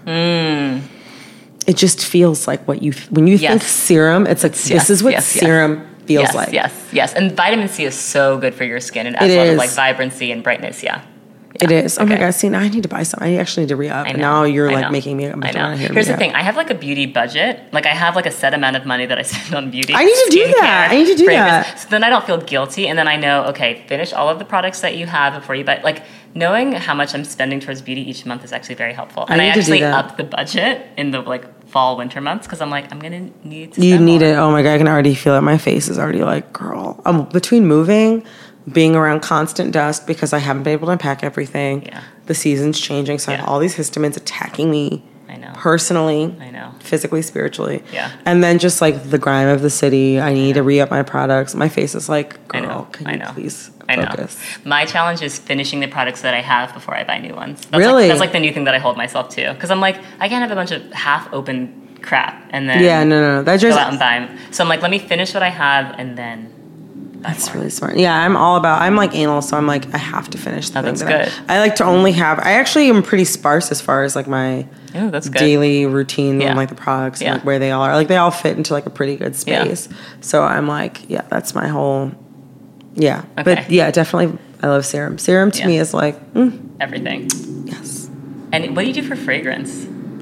Speaker 3: It just feels like when you think serum, it's like, this is what serum feels like.
Speaker 2: Yes. And vitamin C is so good for your skin. It adds a lot of like vibrancy and brightness,
Speaker 3: It is. Oh my God. See, now I need to buy some. I actually need to re-up. And now you're like making me.
Speaker 2: I know. Here's the thing. I have like a beauty budget. Like I have like a set amount of money that I spend on beauty.
Speaker 3: I need to do that.
Speaker 2: So then I don't feel guilty. And then I know, okay, finish all of the products that you have before you buy. Like knowing how much I'm spending towards beauty each month is actually very helpful. And I actually up the budget in the like fall, winter months because I'm like, I'm going to need to
Speaker 3: You need it. Oh my God. I can already feel it. My face is already like, girl. Between moving, being around constant dust because I haven't been able to unpack everything.
Speaker 2: Yeah.
Speaker 3: The season's changing, so I have all these histamines attacking me.
Speaker 2: I know.
Speaker 3: Personally.
Speaker 2: I know.
Speaker 3: Physically, spiritually.
Speaker 2: Yeah.
Speaker 3: And then just like the grime of the city. I need to re-up my products. My face is like, girl, can you please focus?
Speaker 2: My challenge is finishing the products that I have before I buy new ones.
Speaker 3: Really?
Speaker 2: That's like the new thing that I hold myself to. Because I'm like, I can't have a bunch of half-open crap and then
Speaker 3: that just
Speaker 2: go out and buy them. So I'm like, let me finish what I have and then
Speaker 3: That's really smart. Yeah, I'm like anal, so I'm like, I have to finish the things.
Speaker 2: That's good.
Speaker 3: I like to only have, I actually am pretty sparse as far as like my daily routine and like the products and like where they all are. Like they all fit into like a pretty good space. So I'm like, that's my whole, Okay. But definitely I love serum. Serum to me is like,
Speaker 2: everything.
Speaker 3: Yes.
Speaker 2: And what do you do for fragrance?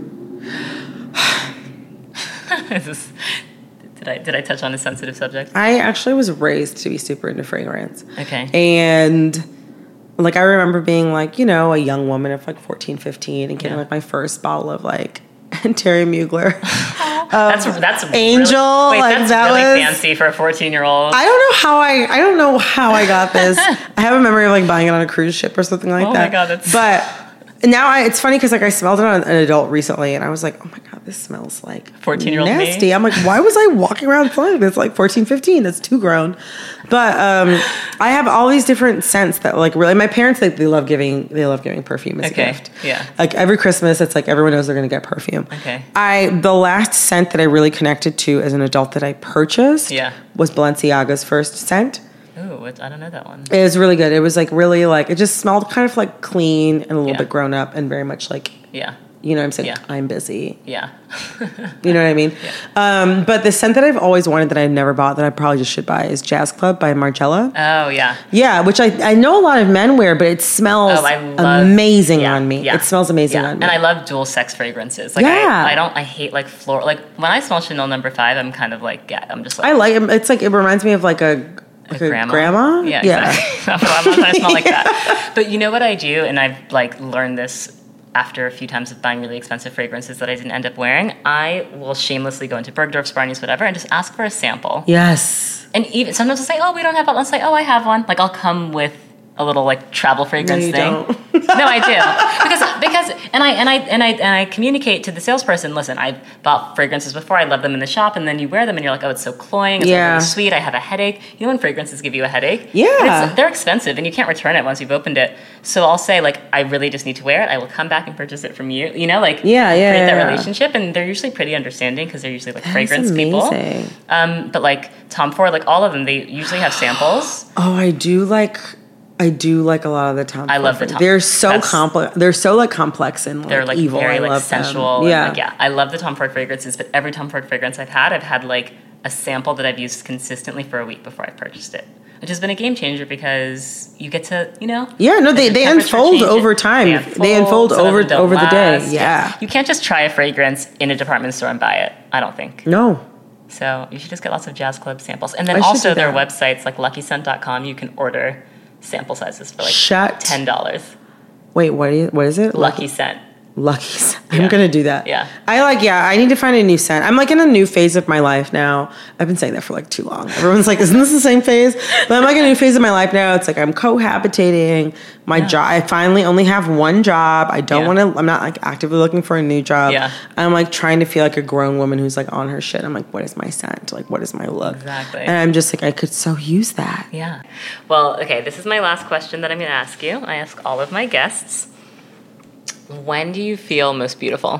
Speaker 2: Did I touch on a sensitive subject?
Speaker 3: I actually was raised to be super into fragrance.
Speaker 2: Okay.
Speaker 3: And like I remember being like, a young woman of like 14, 15 and getting like my first bottle of like Terry Mugler.
Speaker 2: That's
Speaker 3: Angel.
Speaker 2: Really,
Speaker 3: like
Speaker 2: that's
Speaker 3: that
Speaker 2: really
Speaker 3: was
Speaker 2: fancy for a 14-year-old.
Speaker 3: I don't know how I got this. I have a memory of like buying it on a cruise ship or something like that.
Speaker 2: Oh my God,
Speaker 3: but now it's funny because like I smelled it on an adult recently and I was like, oh my God, this smells like
Speaker 2: 14-year-old
Speaker 3: nasty.
Speaker 2: me?
Speaker 3: I'm like, why was I walking around smelling this like 14, 15? That's too grown. But I have all these different scents that like really my parents they love giving perfume as a gift.
Speaker 2: Yeah.
Speaker 3: Like every Christmas it's like everyone knows they're gonna get perfume.
Speaker 2: Okay.
Speaker 3: The last scent that I really connected to as an adult that I purchased was Balenciaga's first scent.
Speaker 2: Ooh, I don't know that one.
Speaker 3: It was really good. It was like really like it just smelled kind of like clean and a little bit grown up and very much like you know what I'm saying? I'm busy.
Speaker 2: Yeah.
Speaker 3: You know what I mean?
Speaker 2: Yeah.
Speaker 3: But the scent that I've always wanted that I've never bought that I probably just should buy is Jazz Club by Margiela.
Speaker 2: Oh, yeah.
Speaker 3: Yeah, which I know a lot of men wear, but it smells amazing on me. It smells amazing on me.
Speaker 2: And I love dual sex fragrances. Like I hate like floral. Like when I smell Chanel No. 5, I'm kind of like, I'm just like.
Speaker 3: I like it. It's like, it reminds me of like a grandma?
Speaker 2: Yeah, exactly. I'm not trying to smell like that. But you know what I do, and I've like learned this after a few times of buying really expensive fragrances that I didn't end up wearing, I will shamelessly go into Bergdorf's, Barney's, whatever, and just ask for a sample.
Speaker 3: Yes.
Speaker 2: And even sometimes I'll say, we don't have it. I'll say, I have one. Like I'll come with a little like travel fragrance thing.
Speaker 3: Don't.
Speaker 2: No, I do. Because and I communicate to the salesperson, listen, I've bought fragrances before, I love them in the shop, and then you wear them and you're like, it's so cloying, it's really sweet, I have a headache. You know when fragrances give you a headache?
Speaker 3: Yeah.
Speaker 2: They're expensive and you can't return it once you've opened it. So I'll say like, I really just need to wear it. I will come back and purchase it from you. You know, like create that relationship, and they're usually pretty understanding because they're usually like fragrance people. But like Tom Ford, like all of them, they usually have samples.
Speaker 3: Oh, I do like a lot of the Tom Ford.
Speaker 2: I love the Tom.
Speaker 3: They're so complex. They're so like complex and like,
Speaker 2: they're like
Speaker 3: evil.
Speaker 2: very
Speaker 3: I
Speaker 2: like
Speaker 3: love
Speaker 2: sensual.
Speaker 3: Them. Yeah.
Speaker 2: And, like, I love the Tom Ford fragrances, but every Tom Ford fragrance I've had like a sample that I've used consistently for a week before I purchased it, which has been a game changer because you get to,
Speaker 3: Yeah, no, they unfold over time. They unfold over the day. Yeah.
Speaker 2: You can't just try a fragrance in a department store and buy it, I don't think.
Speaker 3: No.
Speaker 2: So you should just get lots of Jazz Club samples. And then also their websites, like LuckyScent.com, you can order sample sizes for like $10.
Speaker 3: Wait, what is it?
Speaker 2: Lucky Scent.
Speaker 3: Lucky's. I'm going to do that.
Speaker 2: Yeah.
Speaker 3: I need to find a new scent. I'm like in a new phase of my life now. I've been saying that for like too long. Everyone's like, isn't this the same phase? But I'm like in a new phase of my life now. It's like I'm cohabitating. My job, I finally only have one job. I don't want to, I'm not like actively looking for a new job.
Speaker 2: Yeah.
Speaker 3: I'm like trying to feel like a grown woman who's like on her shit. I'm like, what is my scent? Like, what is my look?
Speaker 2: Exactly.
Speaker 3: And I'm just like, I could so use that.
Speaker 2: Yeah. Well, okay, this is my last question that I'm going to ask you. I ask all of my guests. When do you feel most beautiful?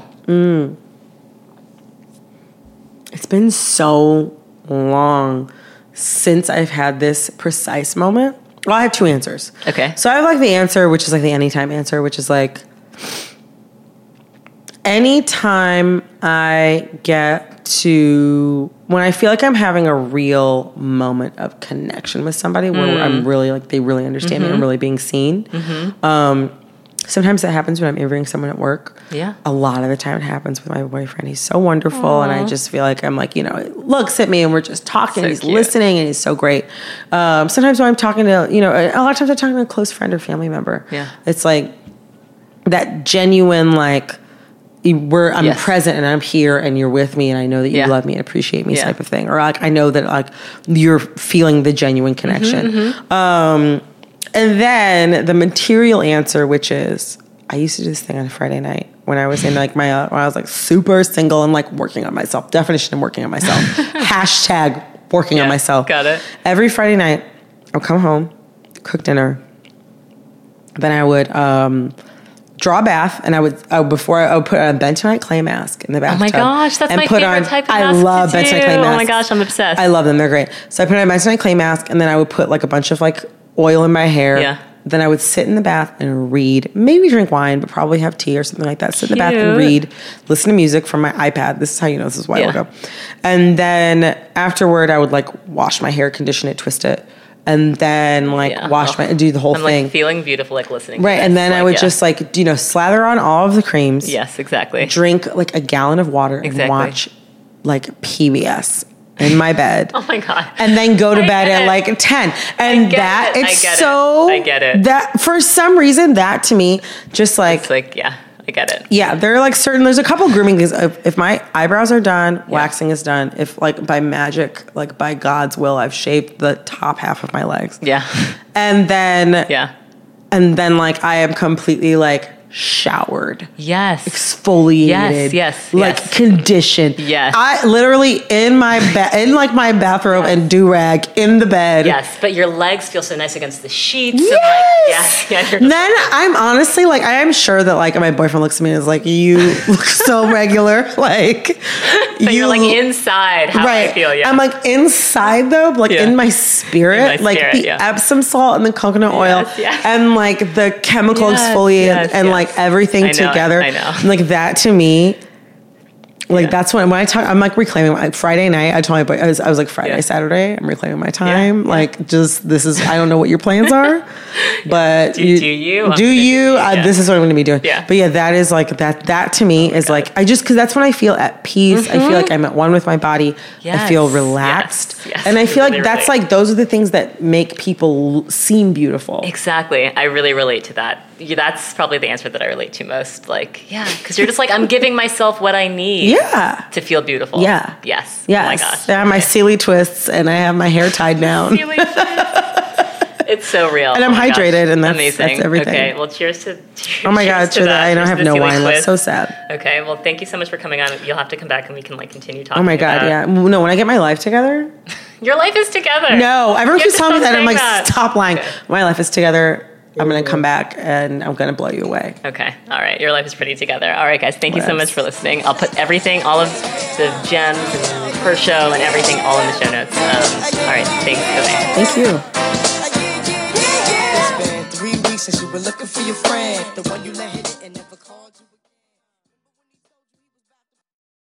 Speaker 3: It's been so long since I've had this precise moment. Well, I have two answers.
Speaker 2: Okay.
Speaker 3: So I have like the answer, which is like the anytime answer, which is like anytime I get to, when I feel like I'm having a real moment of connection with somebody where I'm really like, they really understand me, I'm really being seen. Sometimes that happens when I'm interviewing someone at work.
Speaker 2: Yeah.
Speaker 3: A lot of the time it happens with my boyfriend. He's so wonderful. And I just feel like I'm like, looks at me and we're just talking.
Speaker 2: So
Speaker 3: he's
Speaker 2: cute.
Speaker 3: listening and he's so great. Sometimes when I'm talking to, a lot of times I'm talking to a close friend or family member.
Speaker 2: Yeah.
Speaker 3: It's like that genuine, like, I'm present and I'm here and you're with me and I know that you love me and appreciate me type of thing. Or like, I know that like you're feeling the genuine connection. And then the material answer, which is, I used to do this thing on a Friday night when I was in like when I was like super single and like working on myself. Definition of working on myself. Hashtag working on myself.
Speaker 2: Got it.
Speaker 3: Every Friday night, I would come home, cook dinner. Then I would draw a bath, and I would put on a bentonite clay mask in the bathtub.
Speaker 2: Oh my gosh, that's my favorite type of mask.
Speaker 3: I love bentonite clay masks.
Speaker 2: Oh my gosh, I'm obsessed.
Speaker 3: I love them. They're great. So I put on a bentonite clay mask, and then I would put like a bunch of like oil in my hair.
Speaker 2: Yeah.
Speaker 3: Then I would sit in the bath and read, maybe drink wine, but probably have tea or something like that. Sit in the bath and read, listen to music from my iPad. This is how you know this is a while ago. And then afterward, I would like wash my hair, condition it, twist it, and then like do the whole thing.
Speaker 2: Like feeling beautiful, like listening.
Speaker 3: Right, and then I would just like slather on all of the creams.
Speaker 2: Yes, exactly.
Speaker 3: Drink like a gallon of water and watch like PBS in my bed.
Speaker 2: Oh my God.
Speaker 3: And then go to bed at like 10. And
Speaker 2: I get it.
Speaker 3: That for some reason, that to me, just like.
Speaker 2: It's like, I get it.
Speaker 3: Yeah, there are like there's a couple grooming things. If my eyebrows are done, waxing is done. If like by magic, like by God's will, I've shaved the top half of my legs.
Speaker 2: Yeah.
Speaker 3: And then.
Speaker 2: Yeah.
Speaker 3: And then like I am completely like showered.
Speaker 2: Yes.
Speaker 3: Exfoliated.
Speaker 2: Yes.
Speaker 3: Like conditioned.
Speaker 2: Yes.
Speaker 3: I literally in my my bathrobe and do-rag in the bed.
Speaker 2: Yes, but your legs feel so nice against the sheets.
Speaker 3: Yes.
Speaker 2: And like,
Speaker 3: Then I'm honestly like, I am sure that like my boyfriend looks at me and is like, you look so regular. Like
Speaker 2: but you're like inside how I feel. Yeah.
Speaker 3: I'm like inside though, like in my spirit, like the Epsom salt and the coconut oil and like the chemical exfoliant and like everything together.
Speaker 2: I know.
Speaker 3: Like that to me, like that's when I talk, I'm like reclaiming my Friday night. I told my boy, I was like Friday, Saturday, I'm reclaiming my time. Like just, this is, I don't know what your plans are, but
Speaker 2: do you?
Speaker 3: This is what I'm going to be doing.
Speaker 2: Yeah.
Speaker 3: But that is like, that to me is like, cause that's when I feel at peace. I feel like I'm at one with my body. I feel relaxed.
Speaker 2: Yes.
Speaker 3: And I feel like that's like, those are the things that make people seem beautiful.
Speaker 2: Exactly. I really relate to that. That's probably the answer that I relate to most. Like, because you're just like, I'm giving myself what I need to feel beautiful.
Speaker 3: Yeah.
Speaker 2: Yes.
Speaker 3: Yes.
Speaker 2: Oh my gosh.
Speaker 3: I have my Sealy twists and I have my hair tied down.
Speaker 2: It's so real.
Speaker 3: And I'm hydrated, and that's
Speaker 2: amazing.
Speaker 3: That's everything.
Speaker 2: Okay, well, cheers to
Speaker 3: oh my God, to that. I don't have no wine. That's so sad.
Speaker 2: Okay, well, thank you so much for coming on. You'll have to come back and we can like continue talking.
Speaker 3: Oh my God, yeah. No, when I get my life together.
Speaker 2: Your life is together.
Speaker 3: No, everyone keeps telling me that. I'm like,
Speaker 2: that.
Speaker 3: Stop lying. Okay. My life is together. I'm going to come back and I'm going to blow you away.
Speaker 2: Okay. All right. Your life is pretty together. All right, guys. Thank you so much for listening. I'll put everything, all of the gems and her show and everything all in the show notes. All right. Thanks. Bye.
Speaker 3: Thank you.
Speaker 1: It's been 3 weeks since you were looking for your friend. The one you let hit it and never called you.